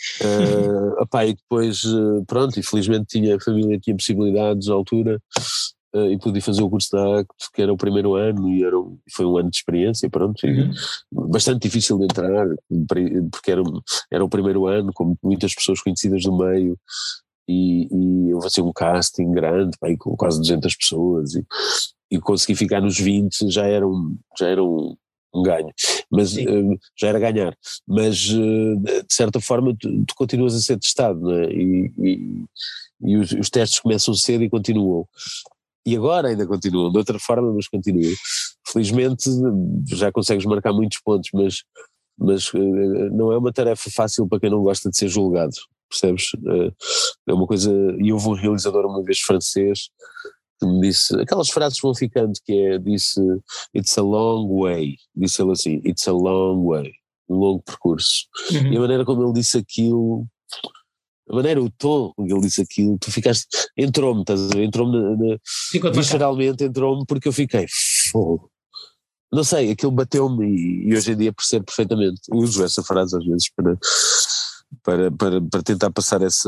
e depois, pronto, infelizmente a família tinha possibilidades na altura, e pude fazer o curso da ACT, que era o primeiro ano, e foi um ano de experiência, pronto, bastante difícil de entrar, porque era o primeiro ano, com muitas pessoas conhecidas do meio, e eu fazia um casting grande, com quase 200 pessoas, e consegui ficar nos 20, já era um ganho, mas já era ganhar, mas de certa forma tu continuas a ser testado, não é? E os testes começam cedo e continuam. E agora ainda continuam, de outra forma, mas continuam. Felizmente já consegues marcar muitos pontos, mas não é uma tarefa fácil para quem não gosta de ser julgado, percebes? É uma coisa, e houve um realizador uma vez francês que me disse, aquelas frases vão ficando, disse it's a long way, disse ele assim, it's a long way, um longo percurso. E a maneira como ele disse aquilo, o tom com que ele disse aquilo, tu ficaste, entrou-me, estás a ver, entrou-me visceralmente, entrou-me, porque eu fiquei, fogo. Não sei, aquilo bateu-me e hoje em dia percebo perfeitamente, uso essa frase às vezes para tentar passar essa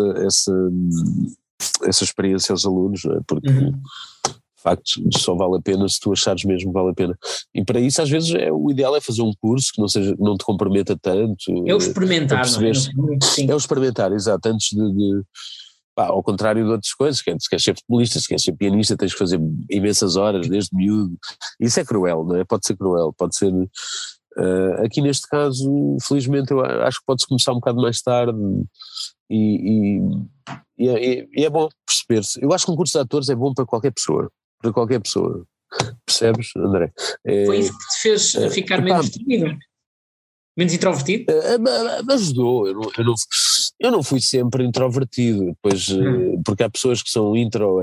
experiência aos alunos, não é? Porque de facto só vale a pena se tu achares mesmo que vale a pena, e para isso às vezes o ideal é fazer um curso que não te comprometa tanto, é o experimentar, não é? É o experimentar, exato, antes de ao contrário de outras coisas, se queres ser futebolista, se queres ser pianista, tens que fazer imensas horas desde miúdo, isso é cruel, não é? Pode ser cruel, pode ser. Aqui neste caso, felizmente eu acho que pode-se começar um bocado mais tarde e é bom perceber-se. Eu acho que um curso de atores é bom para qualquer pessoa, percebes, André? Foi isso que te fez ficar menos tímido? Menos introvertido? Me ajudou, eu não fui sempre introvertido, depois, porque há pessoas que são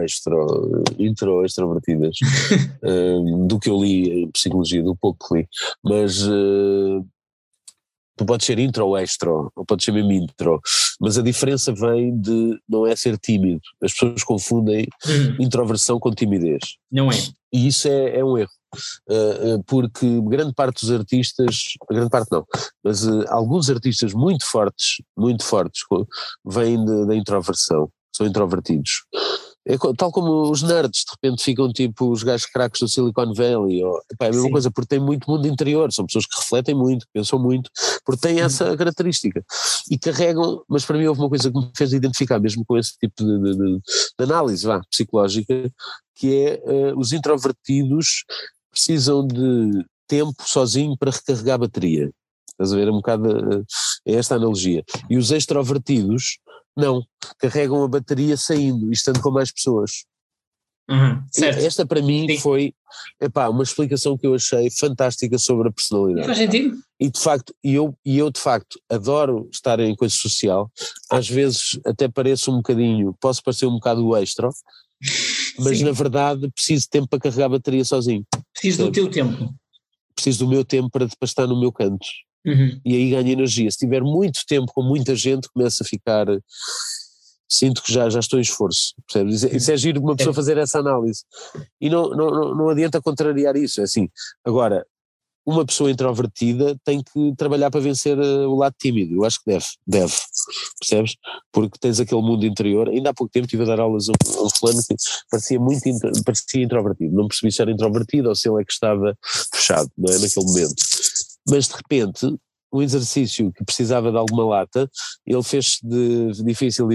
extrovertidas, do que eu li em psicologia, do pouco que li, mas Tu podes ser intro ou extro, ou podes ser mesmo intro, mas a diferença vem de não é ser tímido. As pessoas confundem introversão com timidez. Não é. E isso é um erro, porque grande parte dos artistas, grande parte não, mas alguns artistas muito fortes, vêm da introversão, são introvertidos. Tal como os nerds de repente ficam tipo os gajos craques do Silicon Valley, é a mesma coisa, porque têm muito mundo interior, são pessoas que refletem muito, pensam muito, porque têm essa característica e carregam, mas para mim houve uma coisa que me fez identificar mesmo com esse tipo de análise psicológica, que é os introvertidos precisam de tempo sozinho para recarregar a bateria, estás a ver, um bocado esta analogia, e os extrovertidos não, carregam a bateria saindo e estando com mais pessoas. Certo. Esta para mim foi uma explicação que eu achei fantástica sobre a personalidade. Faz sentido. E de facto, eu de facto adoro estar em coisa social, às vezes até posso parecer um bocado extra, mas na verdade preciso de tempo para carregar a bateria sozinho. Preciso do teu tempo. Preciso do meu tempo para estar no meu canto. E aí ganho energia. Se tiver muito tempo com muita gente, começa a ficar, sinto que já estou em esforço, percebes? Isso é giro de uma pessoa fazer essa análise, e não adianta contrariar isso, é assim. Agora, uma pessoa introvertida tem que trabalhar para vencer o lado tímido, eu acho que deve, percebes? Porque tens aquele mundo interior. Ainda há pouco tempo estive a dar aulas a um fulano que parecia introvertido, não percebi se era introvertido ou se ele é que estava fechado, não é, naquele momento. Mas de repente, um exercício que precisava de alguma lata, ele fez de difícil,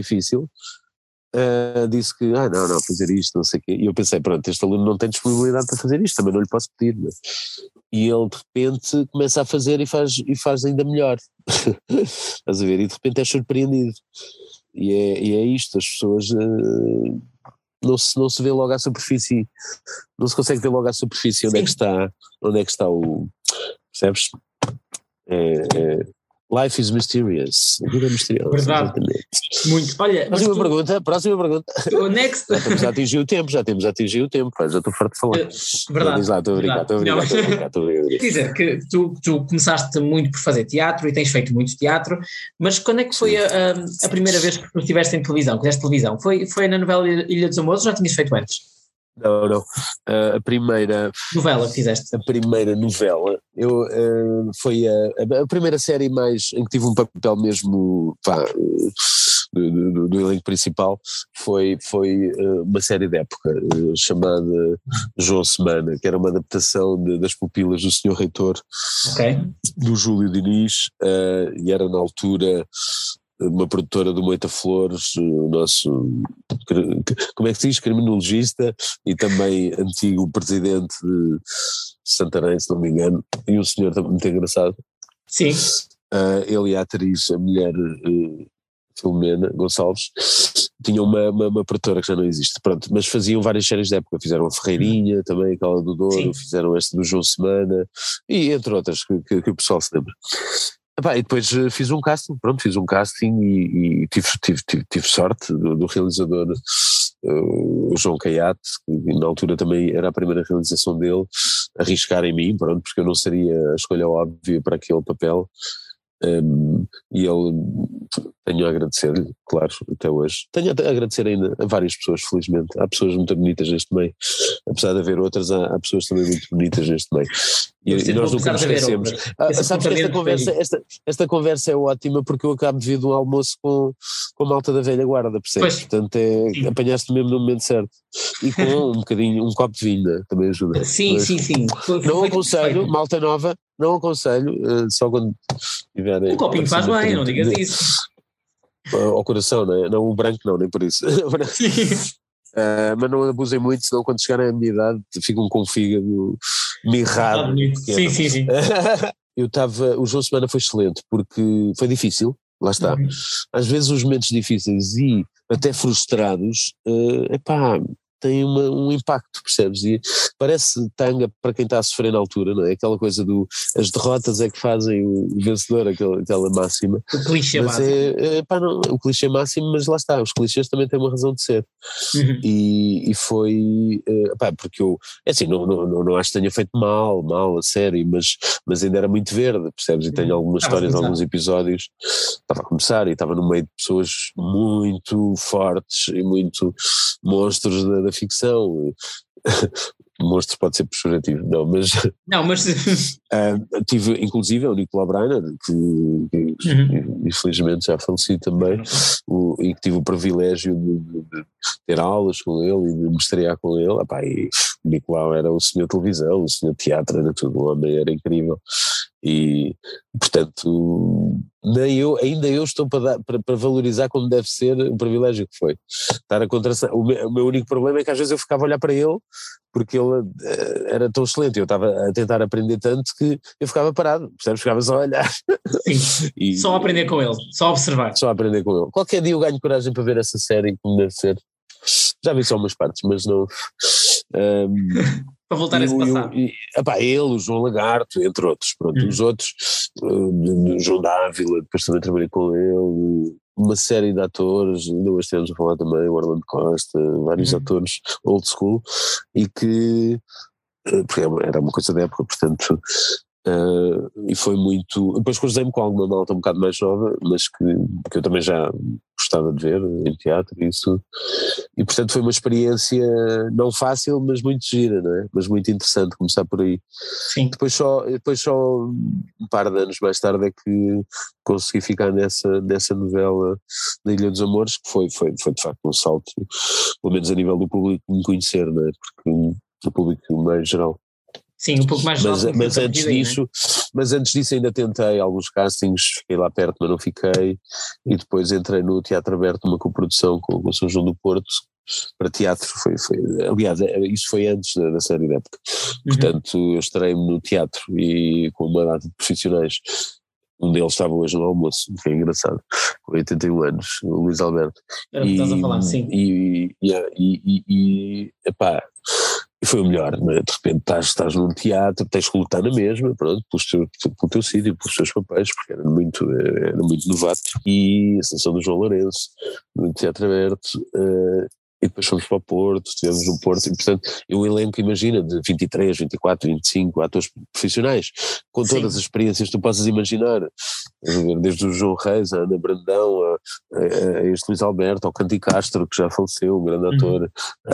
disse que, não, fazer isto, não sei o quê, e eu pensei, pronto, este aluno não tem disponibilidade para fazer isto, também não lhe posso pedir, né? E ele de repente começa a fazer e faz ainda melhor, estás a ver, e de repente é surpreendido, e é isto, as pessoas não se vê logo à superfície, não se consegue ver logo à superfície onde é que está o... Percebes? Life is mysterious. A vida é misteriosa. Verdade. Exatamente. Muito. Olha, próxima pergunta. O next. Já temos a atingir o tempo, já estou farto de falar. Verdade. Diz lá, estou a brincar. Quer dizer, que tu começaste muito por fazer teatro e tens feito muito teatro, mas quando é que foi a primeira vez que tu estiveste em televisão, que fizeste televisão? Foi na novela Ilha dos Amores ou já tinhas feito antes? Não. A primeira novela que fizeste? A primeira novela foi a primeira série mais em que tive um papel mesmo do elenco principal. Foi uma série de época chamada João Semana, que era uma adaptação das pupilas do Senhor Reitor, do Júlio Diniz, e era na altura uma produtora do Moita Flores, o nosso, como é que se diz, criminologista e também antigo presidente de Santarém, se não me engano, e um senhor também muito engraçado. Sim. Ele e a atriz, a mulher Filomena Gonçalves, tinham uma produtora que já não existe, pronto, mas faziam várias séries de época, fizeram a Ferreirinha também, aquela do Douro, fizeram esta do João Semana, e entre outras que o pessoal se lembra. E depois fiz um casting e tive sorte do realizador, o João Caiate, que na altura também era a primeira realização dele, arriscar em mim, pronto, porque eu não seria a escolha óbvia para aquele papel. E ele, tenho a agradecer-lhe, claro, até hoje. Tenho a agradecer ainda a várias pessoas, felizmente. Há pessoas muito bonitas neste meio, apesar de haver outras, há pessoas também muito bonitas neste meio. E nós nunca nos esquecemos. Sabes que esta conversa é ótima porque eu acabo de vir de um almoço com a malta da velha guarda, percebes? Portanto, apanhaste mesmo no momento certo. E com um copo de vinho, né? Também ajuda. Sim. Não aconselho, malta nova, não aconselho, só quando tiverem. Um copinho faz bem, não digas isso. Ao coração, não é? Não o branco, não, nem por isso. Mas não abusem muito, senão quando chegarem à minha idade ficam com o fígado mirrado. Sim. O João Semana foi excelente porque foi difícil, lá está. Às vezes os momentos difíceis e até frustrados, tem um impacto, percebes? E parece tanga para quem está a sofrer na altura, não é? Aquela coisa as derrotas é que fazem o vencedor, aquela máxima. O clichê mas máximo. Pá, não, o clichê máximo, mas lá está, os clichês também têm uma razão de ser. E foi, pá, porque é assim, não acho que tenha feito mal a série, mas ainda era muito verde, percebes? E tenho algumas histórias, alguns episódios, estava a começar e estava no meio de pessoas muito fortes e muito monstros da ficção. Monstro pode ser pejorativo, não, mas tive inclusive o Nicolau Breiner, que infelizmente já faleci também, e que tive o privilégio de ter aulas com ele e de me estrear com ele. E o Nicolau era o senhor televisão, o senhor teatro, era tudo, o homem era incrível. E portanto ainda eu estou para valorizar como deve ser o privilégio que foi estar a contrastar. O meu único problema é que às vezes eu ficava a olhar para ele porque ele era tão excelente, eu estava a tentar aprender tanto que eu ficava parado, percebes? Ficava só a olhar. Sim, só a aprender com ele, só a observar. Só a aprender com ele. Qualquer dia eu ganho coragem para ver essa série como deve ser. Já vi só umas partes, mas não... para voltar a esse passado. Ele, o João Lagarto, entre outros, pronto, os outros, o João Dávila, depois também trabalhei com ele, uma série de atores, ainda hoje temos a falar também, o Orlando Costa, vários atores old school, e que, porque era uma coisa da época, portanto, e foi muito, depois cruzei-me com alguma malta um bocado mais nova, mas que eu também já gostava de ver em teatro e isso, e portanto foi uma experiência não fácil, mas muito gira, não é? Mas muito interessante começar por aí. Sim. Depois só um par de anos mais tarde é que consegui ficar nessa novela da Ilha dos Amores, que foi de facto um salto, pelo menos a nível do público me conhecer, não é? Porque o público mais geral. Sim, um pouco mais jovem. Mas antes disso ainda tentei alguns castings, fiquei lá perto mas não fiquei, e depois entrei no Teatro Aberto, uma coprodução com o São João do Porto, para teatro, aliás, isso foi antes da série da época, portanto eu estarei-me no teatro e com uma data de profissionais, um deles estava hoje no almoço, que é engraçado, com 81 anos, o Luís Alberto. Era o que estás a falar, sim. E foi o melhor, não é? De repente estás num teatro, tens que lutar na mesma, pronto, pelo teu sítio, pelos teus papéis, porque era muito novato, e a Ascensão do João Lourenço, no Teatro Aberto, e depois fomos para o Porto, estivemos no Porto, e portanto, o elenco, imagina, de 23, 24, 25 atores profissionais, com todas as experiências que tu possas imaginar, desde o João Reis, a Ana Brandão, a este Luís Alberto, ao Canti Castro, que já faleceu, um grande ator,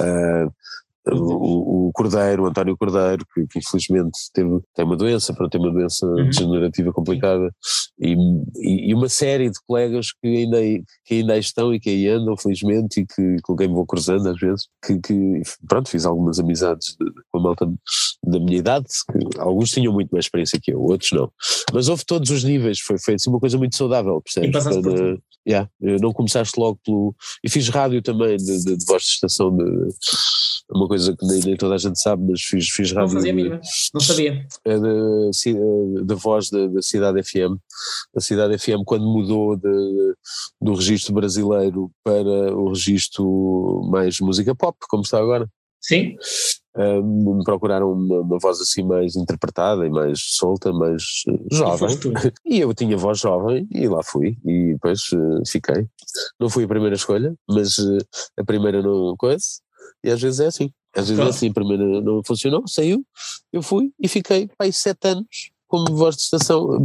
o Cordeiro, o António Cordeiro, que infelizmente tem uma doença degenerativa complicada, e uma série de colegas que ainda aí estão e que aí andam, felizmente, e que com quem me vou cruzando às vezes, que pronto, fiz algumas amizades com a malta da minha idade, que alguns tinham muito mais experiência que eu, outros não, mas houve todos os níveis, foi assim uma coisa muito saudável, percebes? E passaste por tudo. Não começaste logo e fiz rádio também, de voz de estação, uma coisa que nem toda a gente sabe, mas fiz rádio. Não fazia mínima, não sabia. Da voz da Cidade FM. A Cidade FM, quando mudou do registro brasileiro para o registro mais música pop, como está agora. Sim. Me procuraram uma voz assim mais interpretada e mais solta, mais jovem, e eu tinha voz jovem e lá fui, e depois fiquei. Não fui a primeira escolha, mas a primeira não coisa, e às vezes é assim, a primeira não funcionou, saiu, eu fui e fiquei 7 anos como voz de estação.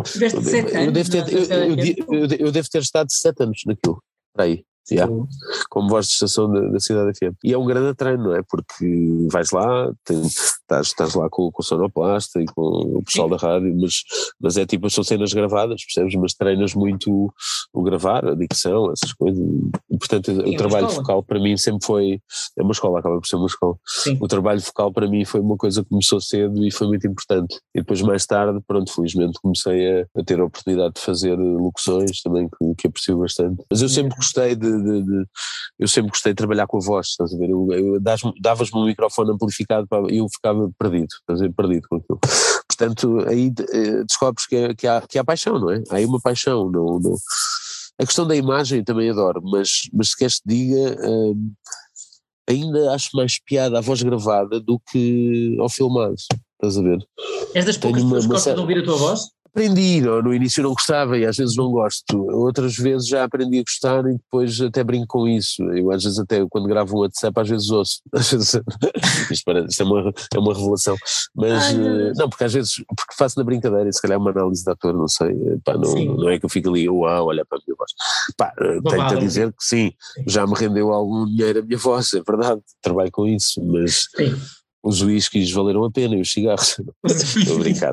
Eu devo ter estado 7 anos naquilo, para aí. Como voz de estação da Cidade FM. E é um grande treino, não é? Porque vais lá, estás lá com o sonoplasta e com o pessoal da rádio, mas é tipo, são cenas gravadas, percebes? Mas treinas muito o gravar, a dicção, essas coisas. E, portanto, o trabalho vocal para mim sempre foi, é uma escola, acaba por ser uma escola. Sim. O trabalho vocal para mim foi uma coisa que começou cedo e foi muito importante. E depois mais tarde, pronto, felizmente comecei a ter a oportunidade de fazer locuções também, que aprecio bastante. Mas eu sempre gostei eu sempre gostei de trabalhar com a voz, estás a ver? Davas-me um microfone amplificado e eu ficava perdido, estás a ver? Perdido com aquilo. Portanto, aí descobres que há paixão, não é? Há aí uma paixão. Não. A questão da imagem também adoro, mas se queres te diga, ainda acho mais piada à voz gravada do que ao filmado, estás a ver? És das poucas pessoas que gostam de ouvir a tua voz? Aprendi, no início não gostava e às vezes não gosto, outras vezes já aprendi a gostar e depois até brinco com isso. Eu às vezes até quando gravo um WhatsApp às vezes ouço, isto é uma revelação, mas não, porque às vezes porque faço na brincadeira e se calhar é uma análise de ator, não sei, pá, não é que eu fico ali, uau, olha para a minha voz, pá, tenho-te a dizer que sim, já me rendeu algum dinheiro a minha voz, é verdade, trabalho com isso, mas... Sim. Os whiskies valeram a pena e os cigarros. Estou a brincar.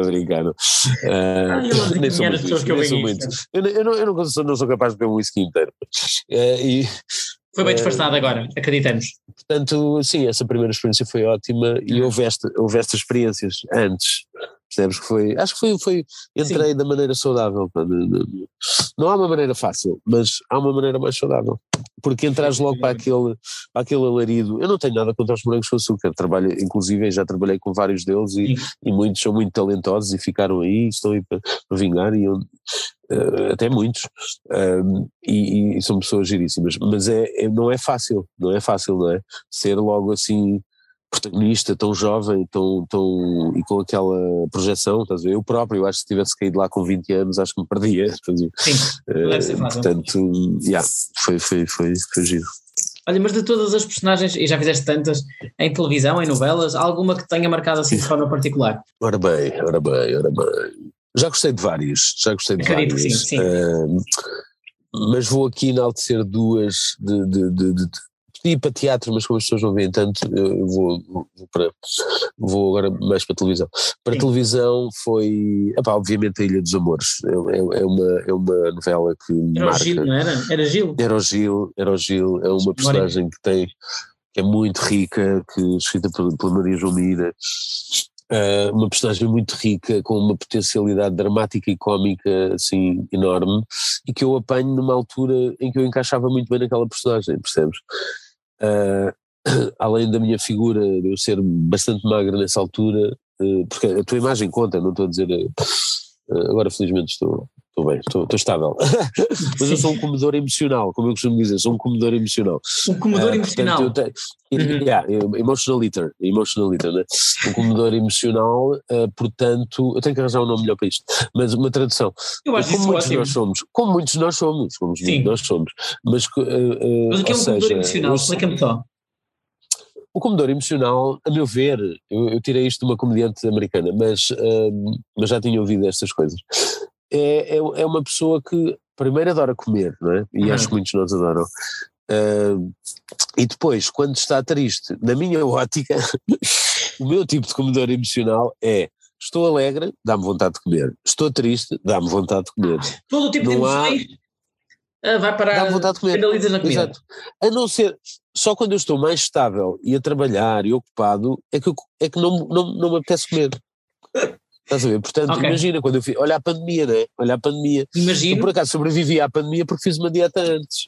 Nem sou muito. Eu não sou capaz de beber um whisky inteiro. Foi bem disfarçado agora, acreditamos. Portanto, sim, essa primeira experiência foi ótima e houve estas experiências antes. Percebes que foi, acho que entrei da maneira saudável, não há uma maneira fácil, mas há uma maneira mais saudável, porque entras logo para aquele alarido. Eu não tenho nada contra os morangos com açúcar, inclusive já trabalhei com vários deles e muitos são muito talentosos e ficaram aí, estão aí para vingar e até muitos, e são pessoas giríssimas, mas não é fácil, não é? Ser logo assim protagonista, tão jovem, e com aquela projeção, estás a ver? Eu próprio, acho que se tivesse caído lá com 20 anos, acho que me perdia. Sim, deve ser fácil. Portanto, foi giro. Olha, mas de todas as personagens, e já fizeste tantas, em televisão, em novelas, há alguma que tenha marcado assim de forma particular? Ora bem. Já gostei de vários. Acredito que sim. Mas vou aqui enaltecer duas de ir para teatro, mas como as pessoas não veem tanto, eu vou agora mais para a televisão. Para a televisão foi, obviamente, A Ilha dos Amores. É uma novela que era marca. O Gil, não era? Era o Gil, é uma personagem que é muito rica, escrita pela Maria João Mira, uma personagem muito rica, com uma potencialidade dramática e cómica assim enorme, e que eu apanho numa altura em que eu encaixava muito bem naquela personagem, percebes? Além da minha figura, de eu ser bastante magra nessa altura, porque a tua imagem conta, não estou a dizer, agora felizmente estou bem, estou estável, mas eu sou um comedor emocional, como eu costumo dizer, sou um comedor emocional. Um comedor emocional? Emotional eater, né? Um comedor emocional, portanto, eu tenho que arranjar um nome melhor para isto, mas uma tradução. Eu acho como muitos de nós somos, mas o que é um comedor emocional? Explica-me só. O comedor emocional, a meu ver, eu tirei isto de uma comediante americana, mas já tinha ouvido estas coisas. É uma pessoa que primeiro adora comer, não é? E acho que muitos de nós adoram. E depois, quando está triste, na minha ótica, o meu tipo de comedor emocional é: estou alegre, dá-me vontade de comer; estou triste, dá-me vontade de comer. Todo o tipo de emoções vai parar, dá-me vontade de comer. Canalizas na comida. Exato. A não ser, só quando eu estou mais estável e a trabalhar e ocupado, é que não me apetece comer. Estás a ver? Portanto, imagina, quando eu fiz, olha a pandemia, não é? Olha a pandemia. Imagino. Eu por acaso sobrevivi à pandemia porque fiz uma dieta antes.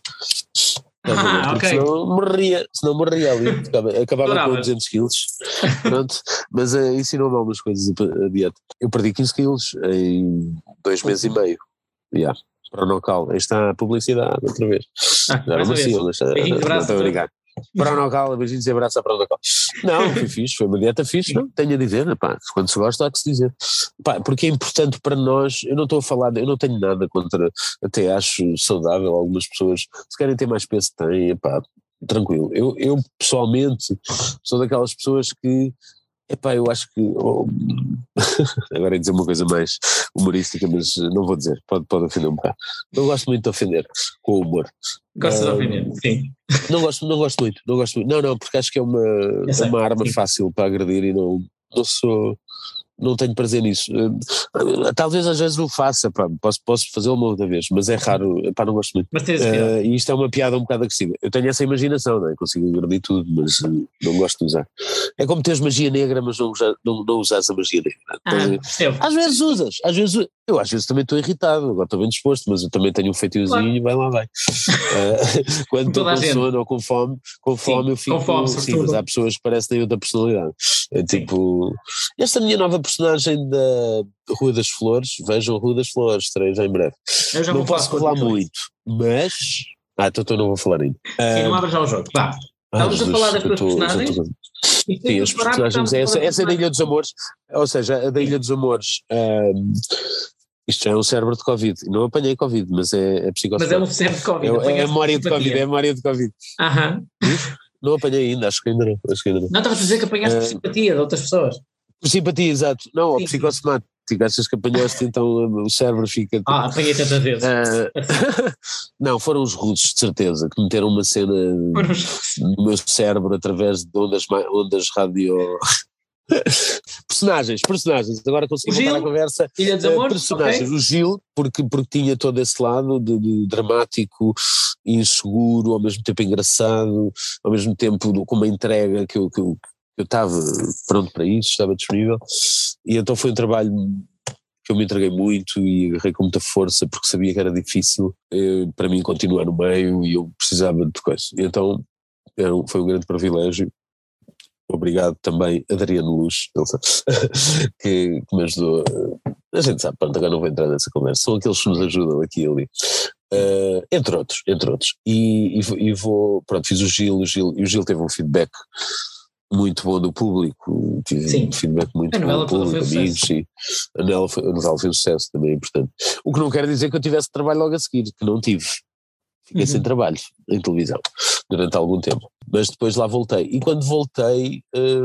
Senão morria ali, acabava com 200 quilos. Pronto, mas ensinou-me algumas coisas a dieta. Eu perdi 15 quilos em 2 meses e meio. Pronocal, aí está a publicidade outra vez. Não estou a brincar. Pronocal, beijinhos e abraço à Pronocal. Não, foi fixe, foi uma dieta fixe, não? Tenho a dizer, quando se gosta há que se dizer. Porque é importante para nós, eu não estou a falar, eu não tenho nada contra, até acho saudável algumas pessoas, se querem ter mais peso têm, tranquilo. Eu pessoalmente sou daquelas pessoas que, eu acho que, agora ia dizer uma coisa mais humorística, mas não vou dizer, pode ofender um bocado. Eu gosto muito de ofender com o humor. Gostas de ofender, sim. Não gosto muito. Não, porque acho que é uma arma fácil para agredir e não tenho prazer nisso. Talvez às vezes o faça, posso fazê-lo uma outra vez, mas é raro, não gosto muito. Mas e isto é uma piada um bocado agressiva. Eu tenho essa imaginação, não é? Consigo agredir tudo, mas não gosto de usar. É como teres magia negra, mas não usas a magia negra. Às vezes usas, eu às vezes também estou irritado, agora estou bem disposto, mas eu também tenho um feitiozinho e vai. Quando estou com sono ou com fome eu fico, sim, mas há pessoas que parecem que têm outra personalidade. É tipo, esta minha nova personagem da Rua das Flores, vejam Rua das Flores, estarei já em breve. Não posso falar muito, mas... então não vou falar ainda. Sim, não abra já o jogo, Estávamos a falar das tuas personagens? Sim, as personagens, essa é da Ilha dos Amores, ou seja, a da Ilha dos Amores, isto já é um cérebro de Covid, não apanhei Covid, mas é psicossomata. Mas é um cérebro de Covid. É a memória de Covid, é a memória de Covid. Não apanhei ainda, acho que ainda não. Não, estavas a dizer que apanhaste por simpatia de outras pessoas. Por simpatia, exato. Não, ao psicossomático. Achas que apanhaste, então o cérebro fica... apanhei tantas vezes. Não, foram os russos, de certeza, que meteram uma cena no meu cérebro através de ondas radio... personagens, agora consegui voltar à conversa. Ilha dos Amores, personagens, okay. O Gil, porque tinha todo esse lado de dramático, inseguro, ao mesmo tempo engraçado, ao mesmo tempo com uma entrega que eu estava pronto para isso, estava disponível, e então foi um trabalho que eu me entreguei muito e agarrei com muita força, porque sabia que era difícil para mim continuar no meio e eu precisava de coisa. Então foi um grande privilégio. Obrigado também a Adriano Luz, que me ajudou. A gente sabe, pronto, agora não vou entrar nessa conversa, são aqueles que nos ajudam aqui e ali, entre outros. E fiz o Gil, e o Gil teve um feedback muito bom do público, tive um feedback muito bom do público, amigos, e a novela foi um sucesso também, é importante. O que não quer dizer que eu tivesse trabalho logo a seguir, que não tive. Fiquei sem trabalho em televisão durante algum tempo, mas depois lá voltei, e quando voltei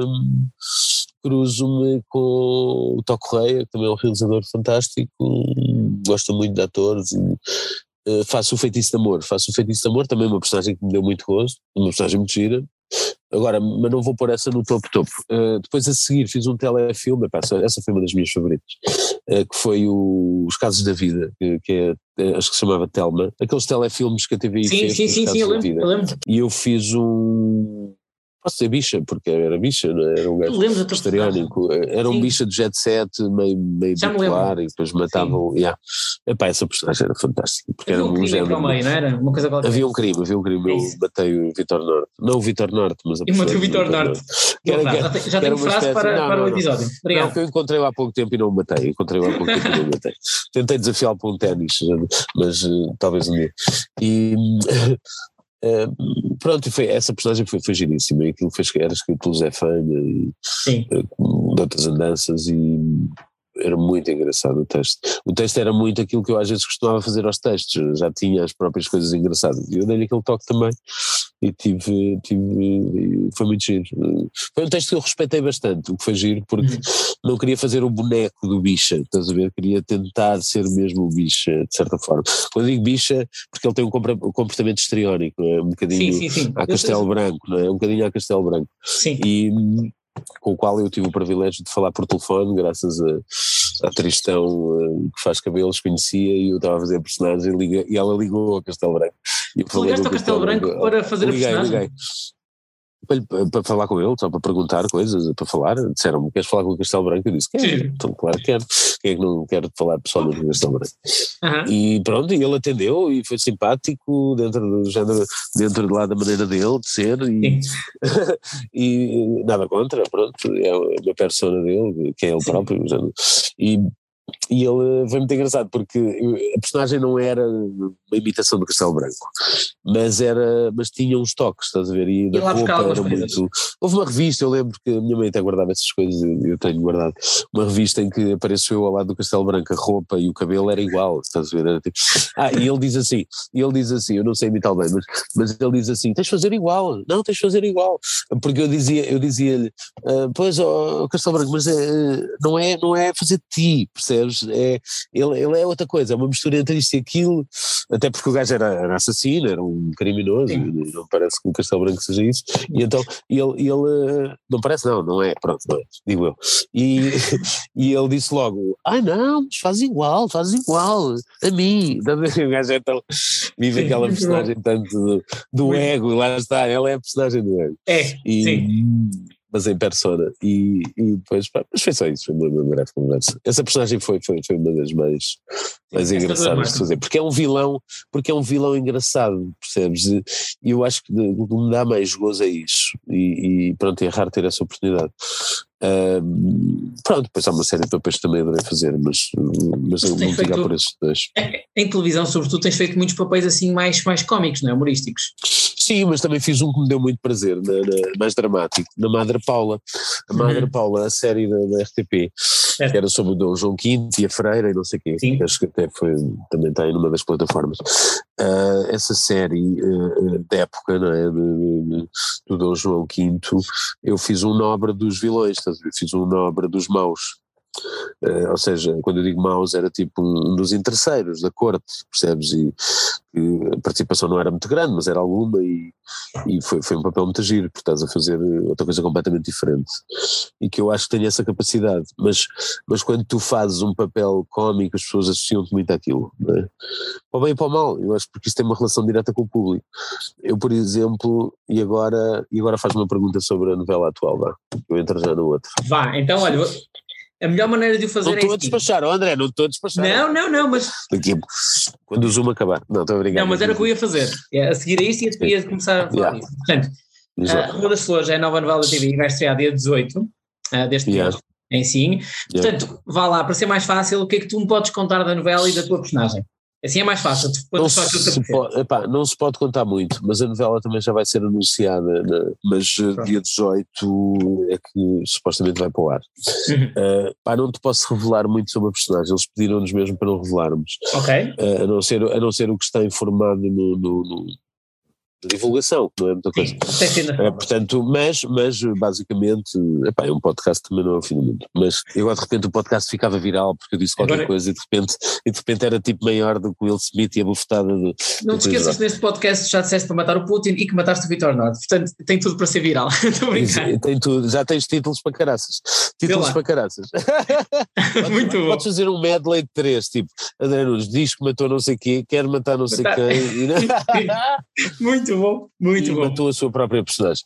cruzo-me com o Tó Correia, que também é um realizador fantástico, gosto muito de atores, e faço o Feitiço de Amor, também uma personagem que me deu muito gosto, uma personagem muito gira. Agora, mas não vou pôr essa no topo. Depois a seguir fiz um telefilme, essa foi uma das minhas favoritas, que foi Os Casos da Vida, que acho que se chamava Telma, aqueles telefilmes que a TVI fez. Sim, eu lembro. E eu fiz posso dizer bicha, porque era bicha, não é? Era um gajo histriónico, era um bicha de jet set, meio bipolar, e depois matavam. Essa personagem era fantástica, porque era um género. Meio, não era? Uma coisa qualquer. Havia um crime, eu matei o Vitor Norte, não o Vitor Norte, mas a pessoa. Eu matei o Vitor Norte. Já tenho frase para o episódio. Obrigado. Não, que eu encontrei-o há pouco tempo e não o matei. Tentei desafiá-lo para um ténis, mas talvez um dia. E pronto, essa personagem foi giríssima, e aquilo era escrito pelo Zé Fanha e de outras andanças, e era muito engraçado o texto era muito aquilo que eu às vezes costumava fazer aos textos, já tinha as próprias coisas engraçadas, e eu dei-lhe aquele toque também, e foi muito giro. Foi um texto que eu respeitei bastante, o que foi giro, porque não queria fazer o boneco do bicha, estás a ver, queria tentar ser mesmo o bicha, de certa forma. Quando eu digo bicha, porque ele tem um comportamento histriónico, não é? Um bocadinho a Castelo Branco, não é? Um bocadinho a Castelo Branco. Sim. E com o qual eu tive o privilégio de falar por telefone, graças a Tristão, que faz cabelos, conhecia, e eu estava a fazer a personagem, e ela ligou a Castelo Branco. Tu ligaste ao Castelo Branco para fazer a personagem? Liguei. Para falar com ele, só para perguntar coisas, para falar, disseram-me, queres falar com o Castelo Branco? Eu disse, quero, então claro que quero, quem é que não quer falar pessoalmente com o Castelo Branco? E pronto, e ele atendeu, e foi simpático, dentro do género, dentro de lá da maneira dele de ser, e nada contra, pronto, é uma persona dele, que é ele próprio, e ele foi muito engraçado, porque a personagem não era uma imitação do Castelo Branco, mas tinha uns toques, estás a ver, e da roupa era muito... Houve uma revista, eu lembro que a minha mãe até guardava essas coisas, eu tenho guardado, uma revista em que apareceu eu ao lado do Castelo Branco, a roupa e o cabelo era igual, estás a ver, era tipo... e ele diz assim, eu não sei imitar bem, mas ele diz assim, tens de fazer igual, porque eu dizia-lhe, pois, Castelo Branco, mas não é fazer de ti, percebes? Ele é outra coisa, é uma mistura entre isto e aquilo, até porque o gajo era assassino, era um criminoso, não parece que o Castelo Branco seja isso, e então ele não parece, não é, pronto, não é, digo eu, e ele disse logo, não, mas faz igual a mim, o gajo é tão, vive aquela personagem tanto do ego, lá está, ela é a personagem do ego, mas em persona, e depois, mas foi só isso, foi uma breve conversa. Essa personagem foi uma das mais engraçadas de fazer, porque é um vilão engraçado, percebes? E eu acho que o que me dá mais gozo é isso, e pronto, é raro ter essa oportunidade. Pronto, depois há uma série de papéis que também adorei fazer, mas eu vou ficar por esses dois. Em televisão, sobretudo, tens feito muitos papéis assim mais cómicos, não é? Humorísticos. Sim, mas também fiz um que me deu muito prazer, mais dramático, na Madre Paula. A Madre Paula, a série da RTP, que era sobre o Dom João V e a Freira e não sei o quê, que acho que até também está aí numa das plataformas. Essa série da época, não é, do Dom João V, eu fiz um nobre dos vilões, fiz um nobre dos maus. Ou seja, quando eu digo maus era tipo um dos interesseiros da corte, percebes? E a participação não era muito grande, mas era alguma e foi um papel muito giro, porque estás a fazer outra coisa completamente diferente e que eu acho que tenho essa capacidade, mas quando tu fazes um papel cómico as pessoas associam-te muito àquilo, não é? Para o bem e para o mal, eu acho, porque isso tem uma relação direta com o público. Eu, por exemplo, e agora faz uma pergunta sobre a novela atual, vá, eu entro já no outro. Vá, então olha, a melhor maneira de o fazer não estou a despachar, André, não estou a despachar. Não, mas... Daqui, quando o Zoom acabar. Não, estou a brincar. Não, mas era o que eu ia fazer. A seguir a isso ia começar a falar disso. Portanto, Rua das Flores é a nova novela da TV e vai estrear dia 18 deste mês em sim. Portanto, vá lá, para ser mais fácil, o que é que tu me podes contar da novela e da tua personagem? Assim é mais fácil. Não se pode contar muito, mas a novela também já vai ser anunciada, mas dia 18 é que supostamente vai para o ar. Não te posso revelar muito sobre a personagem, eles pediram-nos mesmo para não revelarmos. A não ser o que está informado no divulgação, não é muita coisa. Portanto, mas basicamente, é um podcast também não é o fim do mundo, mas agora de repente o podcast ficava viral porque eu disse qualquer coisa e de repente era tipo maior do que o Will Smith e a bufetada do... Não te esqueças que neste podcast já disseste para matar o Putin e que mataste o Vitor Norte, portanto tem tudo para ser viral. Estou a brincar. Tem tudo, já tens títulos para caraças. Muito bom. Podes fazer um medley de 3, tipo, André Nunes diz que matou não sei quê, quer matar não sei quem. Muito bom, muito bom. Matou a sua própria personagem.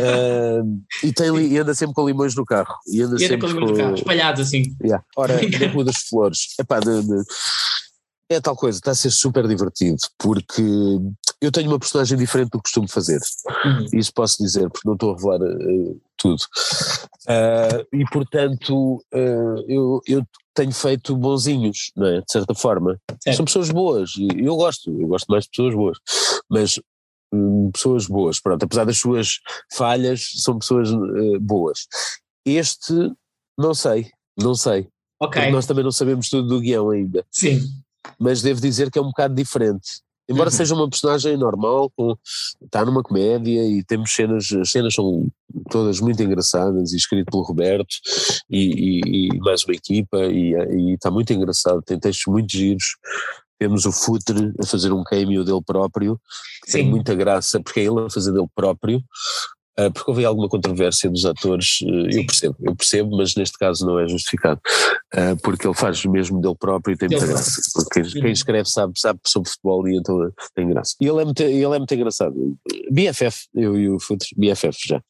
E anda sempre com limões no carro. E anda sempre com limões no carro, espalhados assim. Ora, na Rua das Flores, é tal coisa, está a ser super divertido, porque eu tenho uma personagem diferente do que costumo fazer. Isso posso dizer, porque não estou a revelar tudo. E portanto, eu tenho feito bonzinhos, não é? De certa forma. Certo. São pessoas boas, e eu gosto mais de pessoas boas, mas pessoas boas, pronto, apesar das suas falhas, são pessoas boas. Este, não sei, porque nós também não sabemos tudo do guião ainda. Sim. Mas devo dizer que é um bocado diferente. Embora seja uma personagem normal, está numa comédia e temos as cenas são todas muito engraçadas e escrito pelo Roberto e mais uma equipa e está muito engraçado, tem textos muito giros. Temos o Futre a fazer um cameo dele próprio, que tem muita graça, porque é ele a fazer dele próprio, porque houve alguma controvérsia dos atores, eu percebo, mas neste caso não é justificado, porque ele faz mesmo dele próprio e tem muita graça, porque quem escreve sabe sobre futebol e então tem graça. E ele é muito engraçado, BFF, eu e o Futre, BFF já.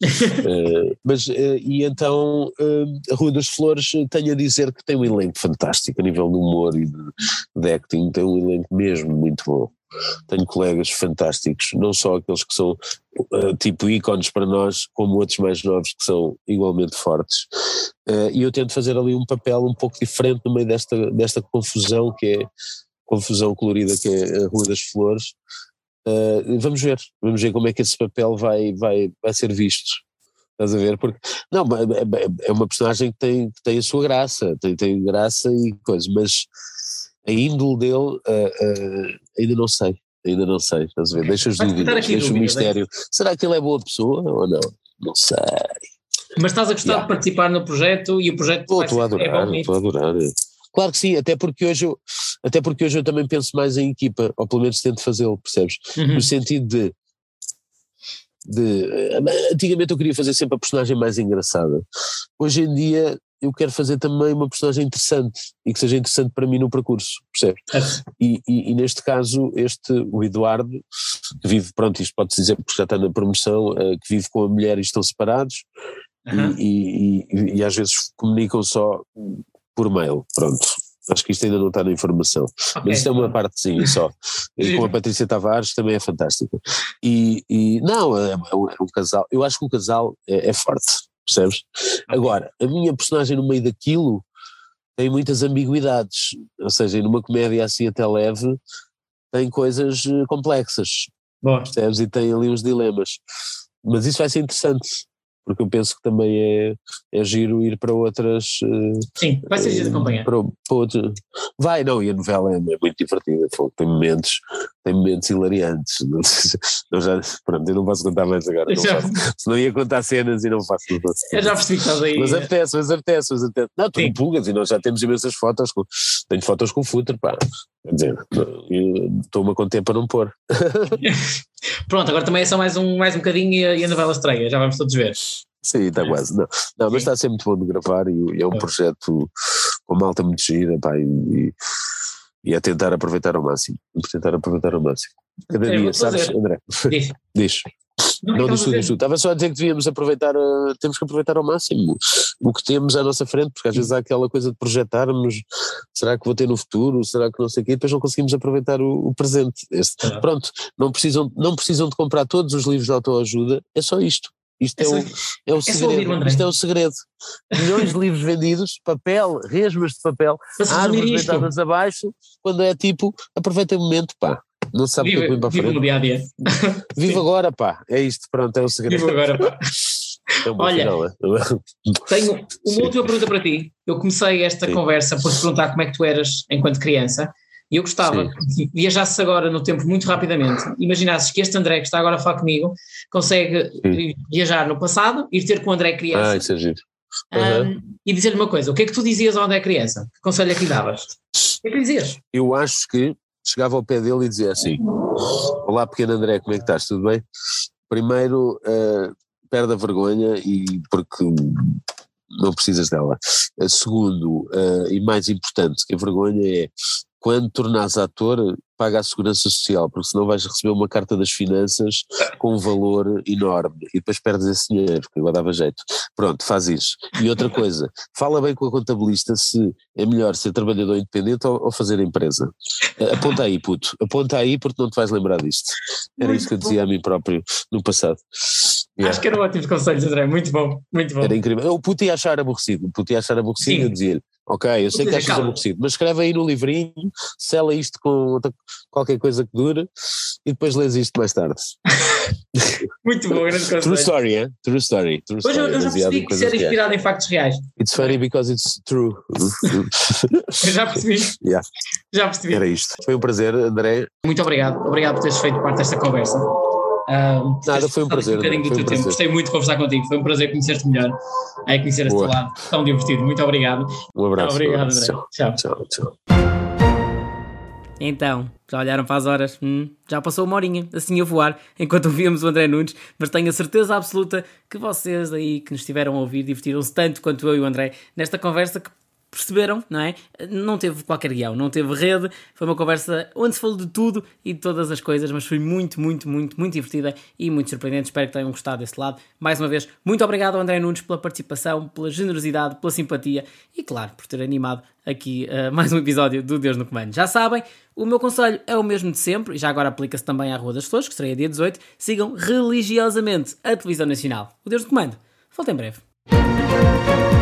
E então a Rua das Flores tenho a dizer que tem um elenco fantástico a nível de humor e de acting, tem um elenco mesmo muito bom. Tenho colegas fantásticos, não só aqueles que são tipo ícones para nós, como outros mais novos que são igualmente fortes. E eu tento fazer ali um papel um pouco diferente no meio desta confusão que é confusão colorida que é a Rua das Flores. Vamos ver como é que esse papel vai ser visto. Estás a ver? Porque não, é uma personagem que tem a sua graça, tem graça e coisa, mas a índole dele ainda não sei, estás a ver? Deixa as dúvidas, deixa o mistério. Será que ele é boa pessoa ou não? Não sei. Mas estás a gostar de participar no projeto e o projeto estou a adorar. Claro que sim, até porque hoje eu também penso mais em equipa, ou pelo menos tento fazê-lo, percebes? No sentido de antigamente eu queria fazer sempre a personagem mais engraçada. Hoje em dia eu quero fazer também uma personagem interessante e que seja interessante para mim no percurso, percebes? E neste caso o Eduardo, que vive, pronto, isto pode-se dizer porque já está na promoção, que vive com a mulher e estão separados e às vezes comunicam só por mail, pronto. Acho que isto ainda não está na informação, mas isto é uma partezinha só. E com a Patrícia Tavares também é fantástica. Não, é um casal, eu acho que o casal é forte, percebes? Agora, a minha personagem no meio daquilo tem muitas ambiguidades, ou seja, numa comédia assim até leve tem coisas complexas, Boa. Percebes? E tem ali uns dilemas. Mas isso vai ser interessante, porque eu penso que também é giro ir para outras. Sim, vai ser giro de acompanhar. Para outro. Vai, não, e a novela é muito divertida, tem momentos hilariantes. Pronto, eu não posso contar mais agora. Senão ia contar cenas e não faço. Eu já percebi que estás aí. Mas apetece. Não, tu empolgas e nós já temos imensas fotos. Tenho fotos com o footer, pá. Quer dizer, estou-me a conter para não pôr. Pronto, agora também é só mais um bocadinho e a novela estreia, já vamos todos ver. Sim, está quase. Não, mas está a ser muito bom de gravar e é um projeto com malta muito gira, pá, e é tentar aproveitar ao máximo. Cada dia, sabes, André? Diz. Não diz tudo. Estava só a dizer que devíamos aproveitar, temos que aproveitar ao máximo o que temos à nossa frente, porque às vezes há aquela coisa de projetarmos, será que vou ter no futuro, será que não sei o quê, e depois não conseguimos aproveitar o presente. Pronto, não precisam de comprar todos os livros de autoajuda, é só isto. Isto é o segredo. Isto é o segredo. Milhões de livros vendidos, papel, resmas de papel, árvores deitadas abaixo, quando é tipo, aproveita o momento, pá. Não sabe o que é que vem para a frente. Vive no dia a dia. Vive agora, pá. É isto, pronto, é o segredo. Vive agora, pá. Olha, tenho uma última pergunta para ti. Eu comecei esta conversa por te perguntar como é que tu eras enquanto criança. E eu gostava que viajasses agora no tempo muito rapidamente. Imaginasses que este André que está agora a falar comigo consegue viajar no passado, ir ter com o André criança. Isso é giro. E dizer-lhe uma coisa: o que é que tu dizias ao André criança? Que conselho é que lhe davas? O que é que lhe dizias? Eu acho que chegava ao pé dele e dizia assim: olá pequeno André, como é que estás? Tudo bem? Primeiro, perde a vergonha porque não precisas dela. Segundo, e mais importante que a vergonha é, quando tornares ator, paga a segurança social, porque senão vais receber uma carta das finanças com um valor enorme e depois perdes esse dinheiro, porque agora dava jeito. Pronto, faz isso. E outra coisa, fala bem com a contabilista se é melhor ser trabalhador independente ou fazer empresa. Aponta aí, puto, aponta aí porque não te vais lembrar disto. Era isso que eu dizia a mim próprio no passado. Acho que eram ótimos conselhos, André, muito bom. Era incrível. O puto ia achar aborrecido, e eu dizia-lhe: ok, eu sei que achas aborrecido, mas escreve aí no livrinho, sela isto com qualquer coisa que dure e depois lês isto mais tarde. Muito bom, grande conselho. True story, hein? True story. Hoje eu já percebi que isso era inspirado em factos reais. It's funny because it's true. Eu já percebi. Já percebi. Era isto. Foi um prazer, André. Muito obrigado. Obrigado por teres feito parte desta conversa. Nada, foi um prazer. Gostei muito de conversar contigo. Foi um prazer conhecer-te melhor. Conhecer este lado tão divertido. Muito obrigado. Um abraço. Obrigado, André. Tchau. Então, já olharam para as horas? Já passou uma horinha, assim a voar, enquanto ouvíamos o André Nunes, mas tenho a certeza absoluta que vocês aí que nos estiveram a ouvir divertiram-se tanto quanto eu e o André nesta conversa que perceberam, não é? Não teve qualquer guião, não teve rede, foi uma conversa onde se falou de tudo e de todas as coisas, mas foi muito divertida e muito surpreendente. Espero que tenham gostado desse lado. Mais uma vez, muito obrigado ao André Nunes pela participação, pela generosidade, pela simpatia e, claro, por ter animado aqui mais um episódio do Deus no Comando. Já sabem, o meu conselho é o mesmo de sempre, e já agora aplica-se também à Rua das Flores, que estreia dia 18. Sigam religiosamente a televisão nacional. O Deus no Comando. Volto em breve.